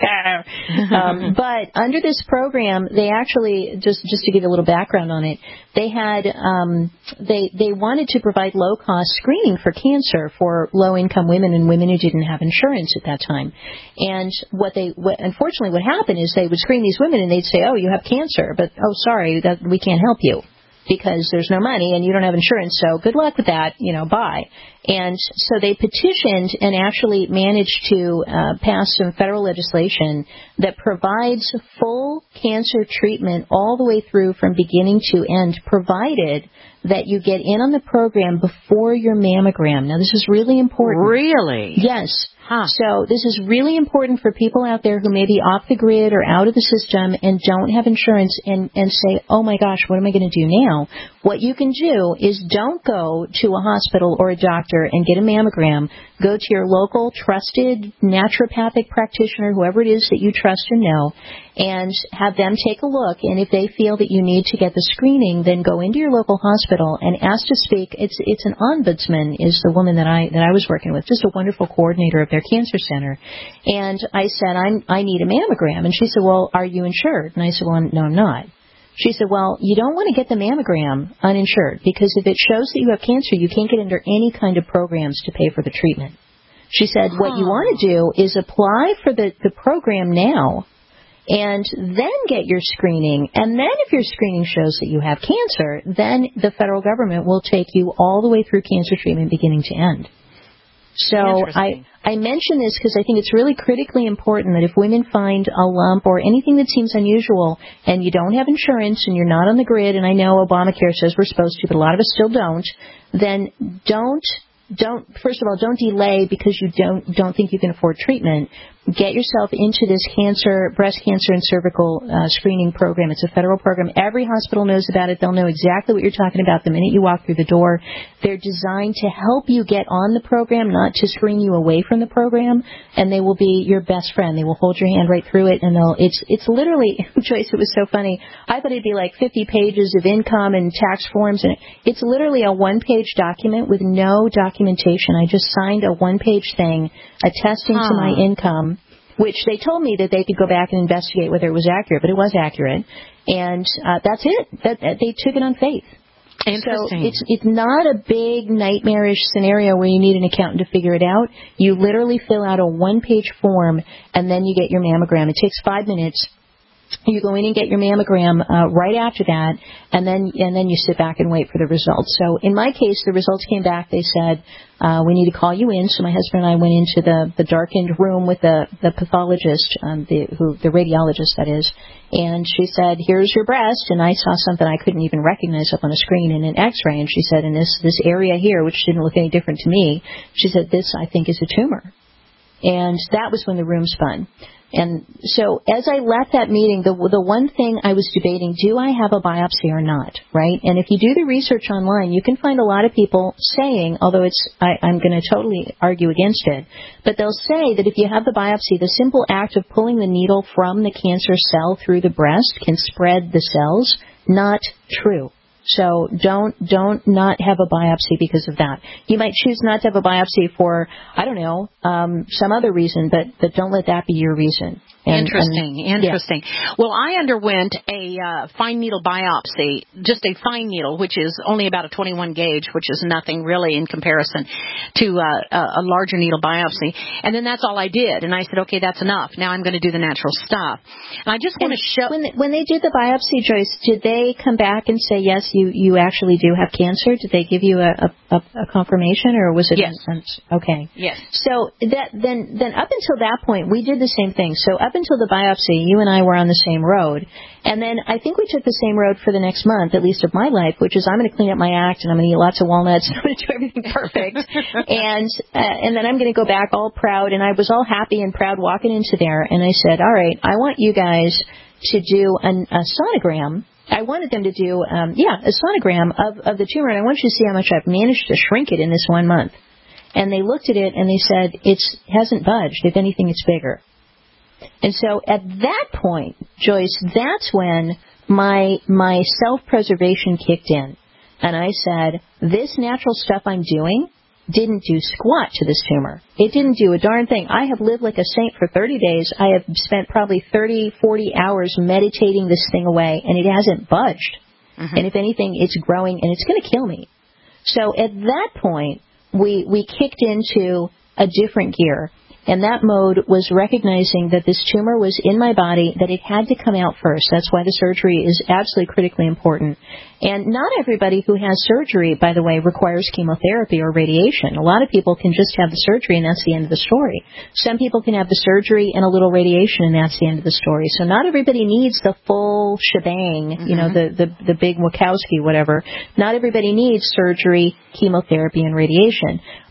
um, but under this program, they actually, just, just to give you a little background on it, they had, um, they, they wanted to provide low-cost screening for cancer for low-income women and women who didn't have insurance at that time. And what they, what, unfortunately, what happened is they would screen these women and they'd say, oh, you have cancer, but, oh, sorry, that, we can't help you, because there's no money and you don't have insurance, so good luck with that, you know, bye. And so they petitioned and actually managed to uh, pass some federal legislation that provides full cancer treatment all the way through from beginning to end, provided that you get in on the program before your mammogram. Now, this is really important. Really? Yes. Huh. So this is really important for people out there who may be off the grid or out of the system and don't have insurance and, and say, oh, my gosh, what am I going to do now? What you can do is don't go to a hospital or a doctor and get a mammogram. Go to your local trusted naturopathic practitioner, whoever it is that you trust and know, and have them take a look. And if they feel that you need to get the screening, then go into your local hospital and ask to speak. It's it's an ombudsman is the woman that I that I was working with, just a wonderful coordinator of their cancer center. And I said, I'm, I need a mammogram. And she said, well, are you insured? And I said, well, I'm, no, I'm not. She said, well, you don't want to get the mammogram uninsured because if it shows that you have cancer, you can't get under any kind of programs to pay for the treatment. She said, huh. what you want to do is apply for the, the program now and then get your screening. And then if your screening shows that you have cancer, then the federal government will take you all the way through cancer treatment beginning to end. So I, I mention this because I think it's really critically important that if women find a lump or anything that seems unusual and you don't have insurance and you're not on the grid, and I know Obamacare says we're supposed to, but a lot of us still don't, then don't, don't, first of all, don't delay because you don't, don't think you can afford treatment. Get yourself into this cancer, breast cancer and cervical uh, screening program. It's a federal program. Every hospital knows about it. They'll know exactly what you're talking about the minute you walk through the door. They're designed to help you get on the program, not to screen you away from the program, and they will be your best friend. They will hold your hand right through it, and they'll, it's, it's literally, Joyce, it was so funny. I thought it'd be like fifty pages of income and tax forms, and it's literally a one-page document with no documentation. I just signed a one-page thing attesting huh. to my income, which they told me that they could go back and investigate whether it was accurate, but it was accurate. And uh, that's it. That, that they took it on faith. Interesting. So it's it's not a big nightmarish scenario where you need an accountant to figure it out. You literally fill out a one-page form, and then you get your mammogram. It takes five minutes. You go in and get your mammogram uh, right after that, and then and then you sit back and wait for the results. So in my case, the results came back. They said, uh, we need to call you in. So my husband and I went into the, the darkened room with the, the pathologist, um, the, who, the radiologist, that is, and she said, here's your breast. And I saw something I couldn't even recognize up on a screen in an x-ray. And she said, in this, this area here, which didn't look any different to me, she said, this, I think, is a tumor. And that was when the room spun. And so as I left that meeting, the the one thing I was debating, do I have a biopsy or not, right? And if you do the research online, you can find a lot of people saying, although it's I, I'm going to totally argue against it, but they'll say that if you have the biopsy, the simple act of pulling the needle from the cancer cell through the breast can spread the cells. Not true. So don't don't not have a biopsy because of that. You might choose not to have a biopsy for, I don't know, um, some other reason, but, but don't let that be your reason. And, interesting, and, interesting. Yeah. Well, I underwent a uh, fine needle biopsy, just a fine needle, which is only about a twenty-one gauge, which is nothing really in comparison to uh, a larger needle biopsy. And then that's all I did. And I said, okay, that's enough. Now I'm going to do the natural stuff. And I just want to show. When they, when they did the biopsy, Joyce, did they come back and say, yes, you, you actually do have cancer? Did they give you a, a, a confirmation, or was it? Yes. An, okay. Yes. So that then then up until that point, we did the same thing. So up until the biopsy, you and I were on the same road. And then I think we took the same road for the next month, at least of my life, which is I'm going to clean up my act and I'm going to eat lots of walnuts and I'm going to do everything perfect. and uh, and then I'm going to go back all proud. And I was all happy and proud walking into there. And I said, all right, I want you guys to do an, a sonogram. I wanted them to do, um, yeah, a sonogram of, of the tumor. And I want you to see how much I've managed to shrink it in this one month. And they looked at it and they said, it hasn't budged. If anything, it's bigger. And so at that point, Joyce, that's when my my self-preservation kicked in. And I said, this natural stuff I'm doing didn't do squat to this tumor. It didn't do a darn thing. I have lived like a saint for thirty days. I have spent probably thirty, forty hours meditating this thing away, and it hasn't budged. Mm-hmm. And if anything, it's growing, and it's going to kill me. So at that point, we we kicked into a different gear. And that mode was recognizing that this tumor was in my body, that it had to come out first. That's why the surgery is absolutely critically important. And not everybody who has surgery, by the way, requires chemotherapy or radiation. A lot of people can just have the surgery, and that's the end of the story. Some people can have the surgery and a little radiation, and that's the end of the story. So not everybody needs the full shebang, mm-hmm. you know, the, the, the big Wachowski, whatever. Not everybody needs surgery, chemotherapy, and radiation.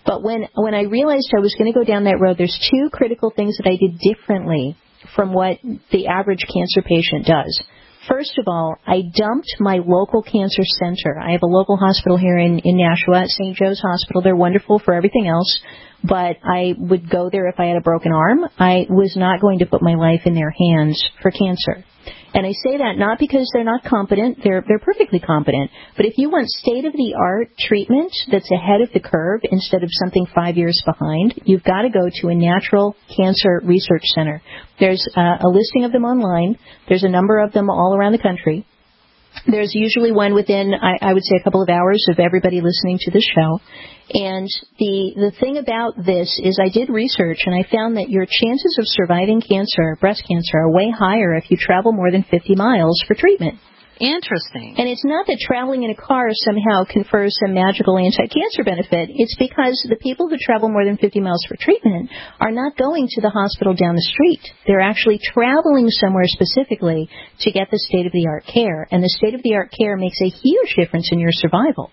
But when, when I realized I was going to go down that road, there's two critical things that I did differently from what the average cancer patient does. First of all, I dumped my local cancer center. I have a local hospital here in, in Nashua, Saint Joe's Hospital. They're wonderful for everything else, but I would go there if I had a broken arm. I was not going to put my life in their hands for cancer. And I say that not because they're not competent. They're, they're perfectly competent. But if you want state-of-the-art treatment that's ahead of the curve instead of something five years behind, you've got to go to a natural cancer research center. There's uh, a listing of them online. There's a number of them all around the country. There's usually one within, I, I would say, a couple of hours of everybody listening to this show. And the the thing about this is I did research, and I found that your chances of surviving cancer, breast cancer, are way higher if you travel more than fifty miles for treatment. Interesting. And it's not that traveling in a car somehow confers some magical anti-cancer benefit. It's because the people who travel more than fifty miles for treatment are not going to the hospital down the street. They're actually traveling somewhere specifically to get the state-of-the-art care. And the state-of-the-art care makes a huge difference in your survival.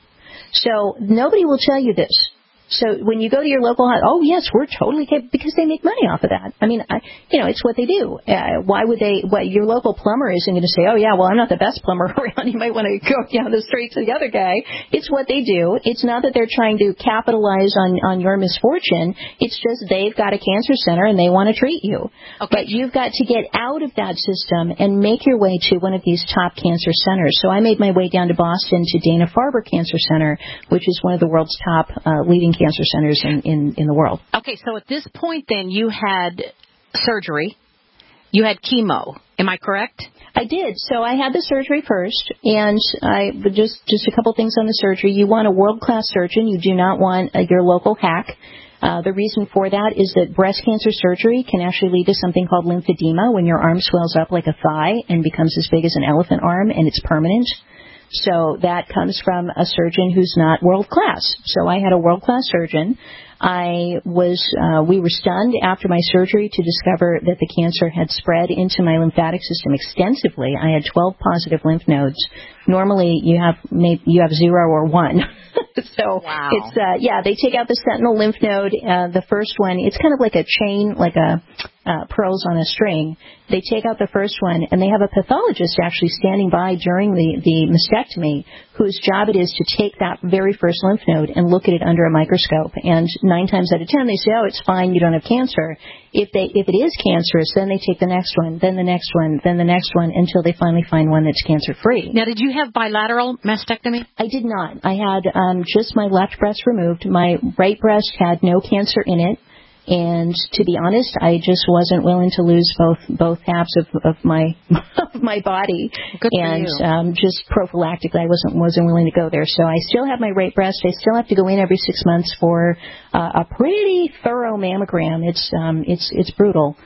So nobody will tell you this. So when you go to your local, oh yes, we're totally capable, because they make money off of that. I mean, I, you know, it's what they do. Uh, why would they? What, your local plumber isn't going to say, oh yeah, well I'm not the best plumber around. You might want to go down the street to the other guy. It's what they do. It's not that they're trying to capitalize on on your misfortune. It's just they've got a cancer center and they want to treat you. Okay. But you've got to get out of that system and make your way to one of these top cancer centers. So I made my way down to Boston to Dana-Farber Cancer Center, which is one of the world's top uh, leading cancer centers in, in, in the world. Okay, so at this point then you had surgery, you had chemo, am I correct? I did. So I had the surgery first, and I just just a couple things on the surgery. You want a world-class surgeon. You do not want a, your local hack. Uh, the reason for that is that breast cancer surgery can actually lead to something called lymphedema, when your arm swells up like a thigh and becomes as big as an elephant arm, and it's permanent. So that comes from a surgeon who's not world class. So I had a world class surgeon. I was, uh, we were stunned after my surgery to discover that the cancer had spread into my lymphatic system extensively. I had twelve positive lymph nodes. Normally you have maybe you have zero or one. So wow. it's, uh, yeah, they take out the sentinel lymph node. Uh, the first one, it's kind of like a chain, like a, uh, pearls on a string. They take out the first one, and they have a pathologist actually standing by during the, the mastectomy, whose job it is to take that very first lymph node and look at it under a microscope. And nine times out of ten, they say, oh, it's fine, you don't have cancer. If they, if it is cancerous, then they take the next one, then the next one, then the next one, until they finally find one that's cancer-free. Now, did you have bilateral mastectomy? I did not. I had um, just my left breast removed. My right breast had no cancer in it. And to be honest, I just wasn't willing to lose both both halves of, of my of my body. Good for and you. Um, just prophylactically, I wasn't wasn't willing to go there. So I still have my right breast. I still have to go in every six months for uh, a pretty thorough mammogram. It's um it's it's brutal,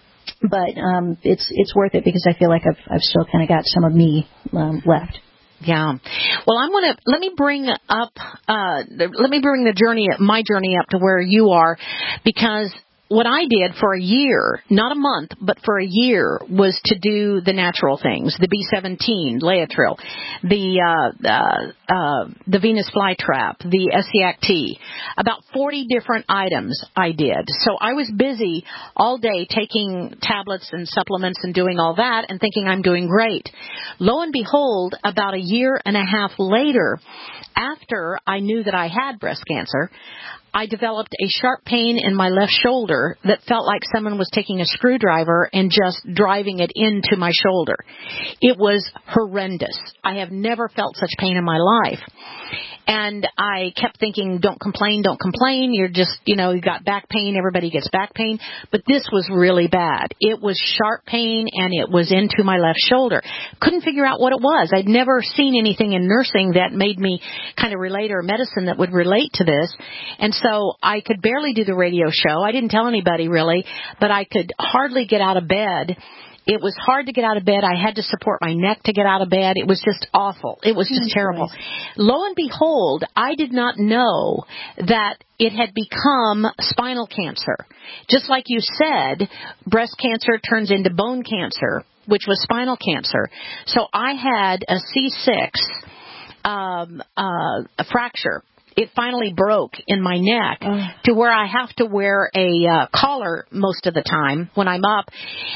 but um it's it's worth it because I feel like I've I've still kind of got some of me um, left. Yeah. Well, I'm going to, let me bring up, uh, the, let me bring the journey, my journey up to where you are, because what I did for a year, not a month, but for a year, was to do the natural things, the B seventeen, Laetrile, the, uh, uh, uh, the Venus flytrap, the S-C-A-C-T, about forty different items I did. So I was busy all day taking tablets and supplements and doing all that and thinking I'm doing great. Lo and behold, about a year and a half later, after I knew that I had breast cancer, I developed a sharp pain in my left shoulder that felt like someone was taking a screwdriver and just driving it into my shoulder. It was horrendous. I have never felt such pain in my life. And I kept thinking, don't complain, don't complain. You're just, you know, you got back pain. Everybody gets back pain. But this was really bad. It was sharp pain, and it was into my left shoulder. Couldn't figure out what it was. I'd never seen anything in nursing that made me kind of relate, or medicine that would relate to this. And so I could barely do the radio show. I didn't tell anybody really, but I could hardly get out of bed. It was hard to get out of bed. I had to support my neck to get out of bed. It was just awful. It was just terrible. Lo and behold, I did not know that it had become spinal cancer. Just like you said, breast cancer turns into bone cancer, which was spinal cancer. So I had a C six um, uh, a fracture it finally broke in my neck to where I have to wear a uh, collar most of the time when I'm up.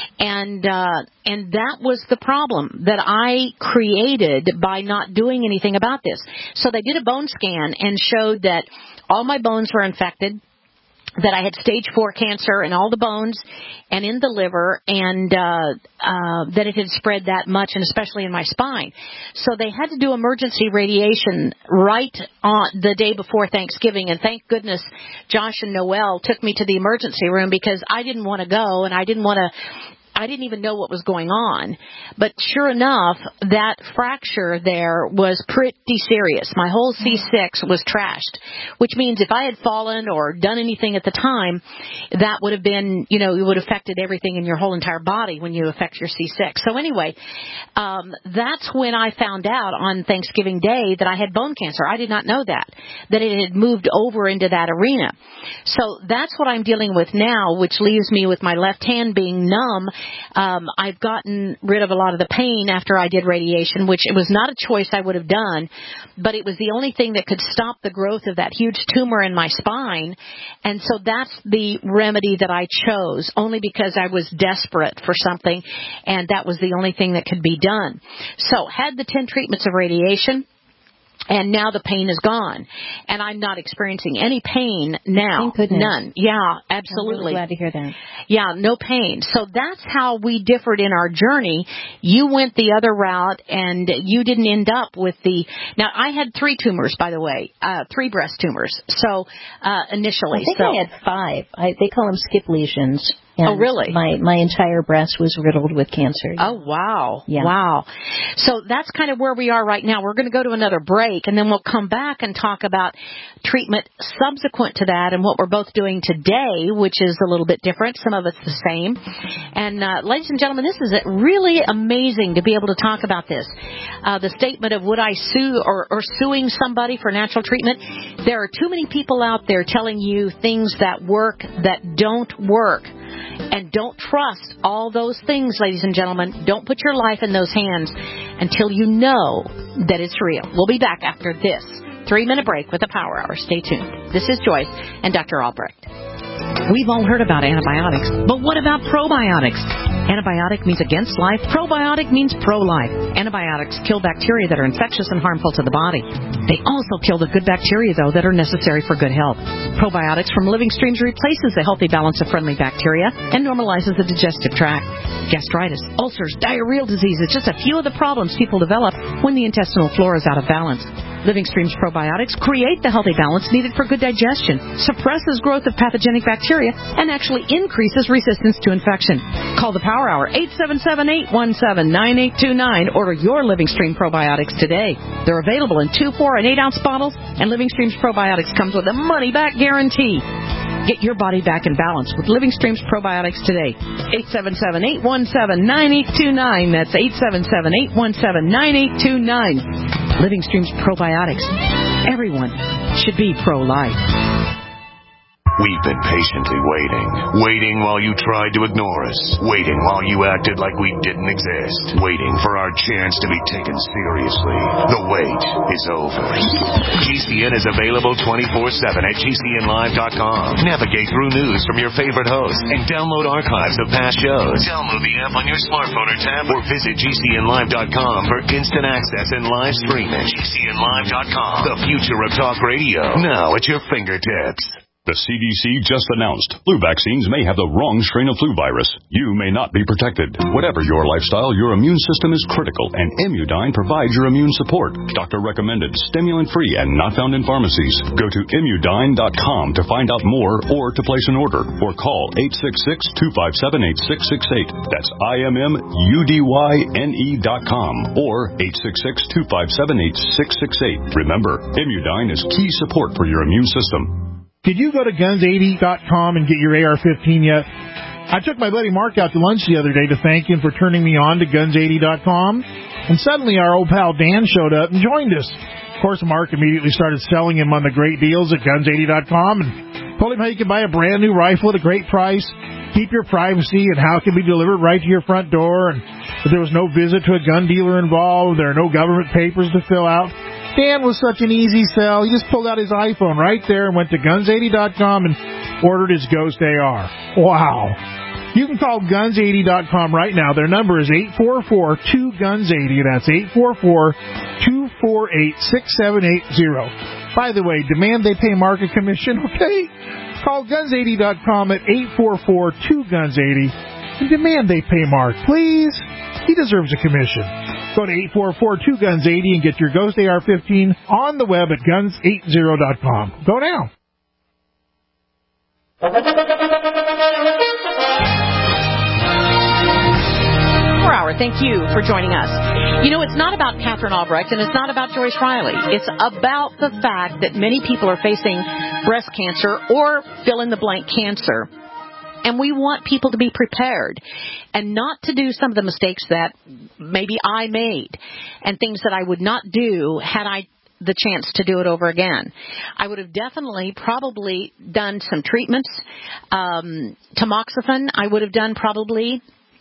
And uh, and that was the problem that I created by not doing anything about this. So they did a bone scan and showed that all my bones were infected, that I had stage four cancer in all the bones and in the liver, and uh, uh, that it had spread that much, and especially in my spine. So they had to do emergency radiation right on the day before Thanksgiving, and thank goodness Josh and Noel took me to the emergency room because I didn't want to go, and I didn't want to I didn't even know what was going on. But sure enough, that fracture there was pretty serious. My whole C six was trashed, which means if I had fallen or done anything at the time, that would have been, you know, it would have affected everything in your whole entire body when you affect your C six. So anyway, um, that's when I found out on Thanksgiving Day that I had bone cancer. I did not know that, that it had moved over into that arena. So that's what I'm dealing with now, which leaves me with my left hand being numb. Um, I've gotten rid of a lot of the pain after I did radiation, which it was not a choice I would have done, but it was the only thing that could stop the growth of that huge tumor in my spine. And so that's the remedy that I chose, only because I was desperate for something, and that was the only thing that could be done. So had the ten treatments of radiation, and now the pain is gone. And I'm not experiencing any pain now. Thank goodness. None. Yeah, absolutely. I'm really glad to hear that. Yeah, no pain. So that's how we differed in our journey. You went the other route, and you didn't end up with the... Now, I had three tumors, by the way, uh, three breast tumors. So, uh, initially. I think so, I had five. I, they call them skip lesions. And oh, really? My my entire breast was riddled with cancer. Oh, wow. Yeah. Wow. So that's kind of where we are right now. We're going to go to another break, and then we'll come back and talk about treatment subsequent to that and what we're both doing today, which is a little bit different. Some of it's the same. And, uh, ladies and gentlemen, this is really amazing to be able to talk about this. Uh, the statement of would I sue or, or suing somebody for natural treatment. There are too many people out there telling you things that work that don't work. And don't trust all those things, ladies and gentlemen. Don't put your life in those hands until you know that it's real. We'll be back after this three-minute break with the Power Hour. Stay tuned. This is Joyce and Doctor Albrecht. We've all heard about antibiotics, but what about probiotics? Antibiotic means against life. Probiotic means pro-life. Antibiotics kill bacteria that are infectious and harmful to the body. They also kill the good bacteria, though, that are necessary for good health. Probiotics from Living Streams replaces the healthy balance of friendly bacteria and normalizes the digestive tract. Gastritis, ulcers, diarrheal diseases, just a few of the problems people develop when the intestinal flora is out of balance. Living Streams probiotics create the healthy balance needed for good digestion, suppresses growth of pathogenic bacteria, and actually increases resistance to infection. Call the Power Hour, eight seven seven, eight one seven, nine eight two nine. Order your Living Stream probiotics today. They're available in two, four, and eight ounce bottles, and Living Streams probiotics comes with a money-back guarantee. Get your body back in balance with Living Streams probiotics today. eight seven seven, eight one seven, nine eight two nine. That's eight seven seven, eight one seven, nine eight two nine. Living Streams probiotics. Everyone should be pro-life. We've been patiently waiting. Waiting while you tried to ignore us. Waiting while you acted like we didn't exist. Waiting for our chance to be taken seriously. The wait is over. G C N is available twenty-four seven at G C N live dot com. Navigate through news from your favorite hosts and download archives of past shows. Download the app on your smartphone or tablet or visit G C N live dot com for instant access and live streaming. G C N live dot com. The future of talk radio. Now at your fingertips. The C D C just announced flu vaccines may have the wrong strain of flu virus. You may not be protected. Whatever your lifestyle, your immune system is critical, and Immudyne provides your immune support. Doctor recommended, stimulant-free, and not found in pharmacies. Go to Immudyne dot com to find out more or to place an order, or call eight six six, two five seven, eight six six eight. That's I M M U D Y N E dot com or eight six six, two five seven, eight six six eight. Remember, Immudyne is key support for your immune system. Did you go to guns eighty dot com and get your A R fifteen yet? I took my buddy Mark out to lunch the other day to thank him for turning me on to guns eighty dot com, and suddenly our old pal Dan showed up and joined us. Of course, Mark immediately started selling him on the great deals at guns eighty dot com and told him how you can buy a brand new rifle at a great price, keep your privacy, and how it can be delivered right to your front door, and that there was no visit to a gun dealer involved, there are no government papers to fill out. Dan was such an easy sell. He just pulled out his iPhone right there and went to guns eighty dot com and ordered his Ghost A R. Wow. You can call guns eighty dot com right now. Their number is eight four four two guns eighty. That's eight four four two four eight six seven eight zero. By the way, demand they pay Mark a commission, okay? Call guns eighty dot com at eight four four two guns eighty and demand they pay Mark, please. He deserves a commission. Go to eight four four two guns eighty and get your Ghost A R fifteen on the web at guns eighty dot com. Go now. Hour. Thank you for joining us. You know, it's not about Catherine Albrecht and it's not about Joyce Riley. It's about the fact that many people are facing breast cancer or fill-in-the-blank cancer. And we want people to be prepared and not to do some of the mistakes that maybe I made and things that I would not do had I the chance to do it over again. I would have definitely probably done some treatments. Um, tamoxifen, I would have done probably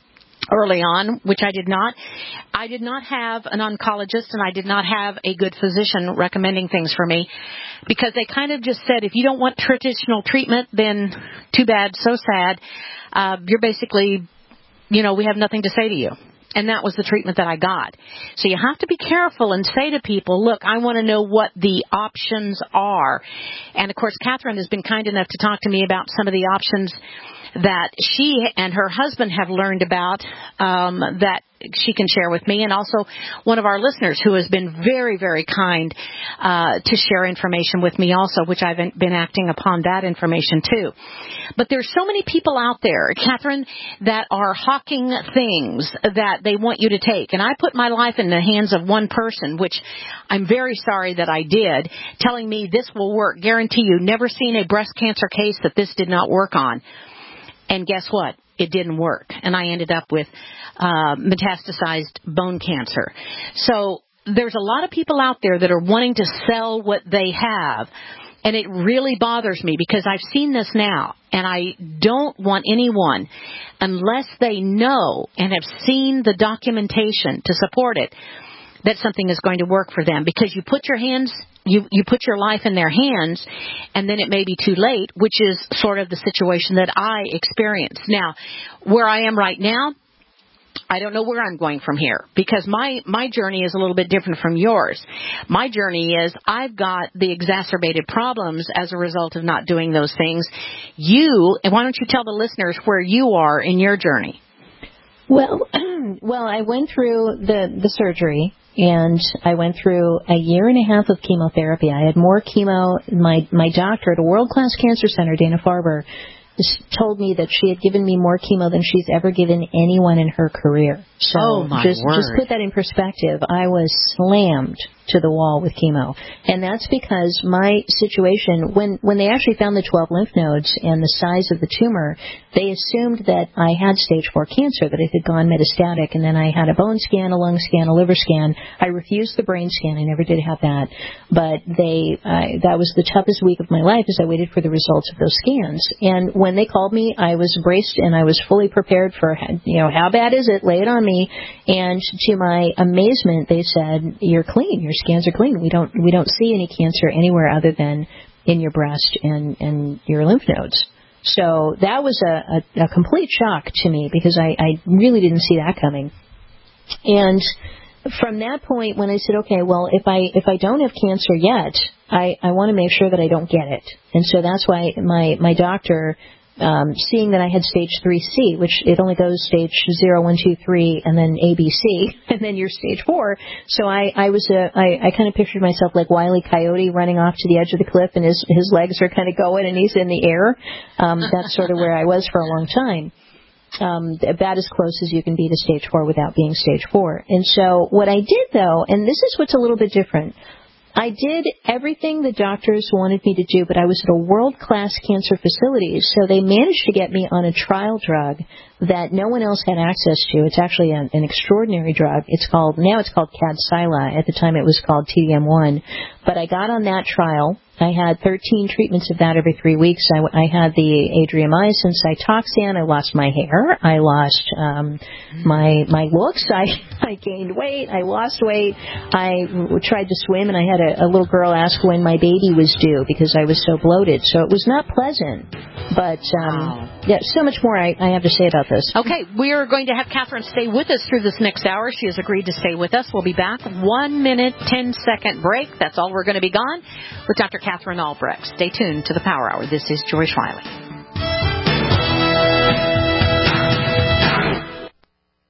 early on, which I did not. I did not have an oncologist and I did not have a good physician recommending things for me because they kind of just said, if you don't want traditional treatment, then too bad, so sad. Uh, you're basically, you know, we have nothing to say to you. And that was the treatment that I got. So you have to be careful and say to people, look, I want to know what the options are. And, of course, Catherine has been kind enough to talk to me about some of the options that she and her husband have learned about um, that she can share with me, and also one of our listeners who has been very, very kind uh, to share information with me also, which I've been acting upon that information too. But there's so many people out there, Catherine, that are hawking things that they want you to take. And I put my life in the hands of one person, which I'm very sorry that I did, telling me this will work. Guarantee you, never seen a breast cancer case that this did not work on. And guess what? It didn't work. And I ended up with uh, metastasized bone cancer. So there's a lot of people out there that are wanting to sell what they have. And it really bothers me because I've seen this now. And I don't want anyone, unless they know and have seen the documentation to support it, that something is going to work for them. Because you put your hands, you, you put your life in their hands, and then it may be too late, which is sort of the situation that I experienced. Now, where I am right now, I don't know where I'm going from here, because my, my journey is a little bit different from yours. My journey is I've got the exacerbated problems as a result of not doing those things. You, and why don't you tell the listeners where you are in your journey? Well, well, I went through the, the surgery, and I went through a year and a half of chemotherapy. I had more chemo. My, my doctor at a world-class cancer center, Dana Farber, told me that she had given me more chemo than she's ever given anyone in her career. So oh my just, word. just put that in perspective. I was slammed to the wall with chemo. And that's because my situation, when, when they actually found the twelve lymph nodes and the size of the tumor, they assumed that I had stage four cancer, that it had gone metastatic. And then I had a bone scan, a lung scan, a liver scan. I refused the brain scan. I never did have that. But they, I, that was the toughest week of my life as I waited for the results of those scans. And when they called me, I was braced and I was fully prepared for, you know, how bad is it? Lay it on me. And to my amazement, they said, you're clean. Your scans are clean. We don't we don't see any cancer anywhere other than in your breast and, and your lymph nodes. So that was a, a, a complete shock to me because I, I really didn't see that coming. And from that point, when I said, okay, well, if I if I don't have cancer yet, I, I want to make sure that I don't get it. And so that's why my, my doctor, Um, seeing that I had stage three C, which it only goes stage zero, one, two, three, and then A, B, C, and then you're stage four. So I, I was a, I, I kind of pictured myself like Wile E. Coyote running off to the edge of the cliff, and his his legs are kind of going, and he's in the air. Um, that's sort of where I was for a long time. Um, about as close as you can be to stage four without being stage four. And so what I did, though, and this is what's a little bit different, I did everything the doctors wanted me to do, but I was at a world-class cancer facility, so they managed to get me on a trial drug that no one else had access to. It's actually an, an extraordinary drug. It's called, now it's called Kadcyla. At the time it was called T D M one. But I got on that trial, I had thirteen treatments of that every three weeks. I, I had the adriamycin, Cytoxan. I lost my hair. I lost um, my my looks. I I gained weight. I lost weight. I w- tried to swim, and I had a, a little girl ask when my baby was due because I was so bloated. So it was not pleasant. But um, wow. yeah, so much more I, I have to say about this. Okay, we are going to have Catherine stay with us through this next hour. She has agreed to stay with us. We'll be back. One minute, ten second break. That's all we're going to be gone with Doctor Catherine Albrecht. Stay tuned to the Power Hour. This is Joyce Riley.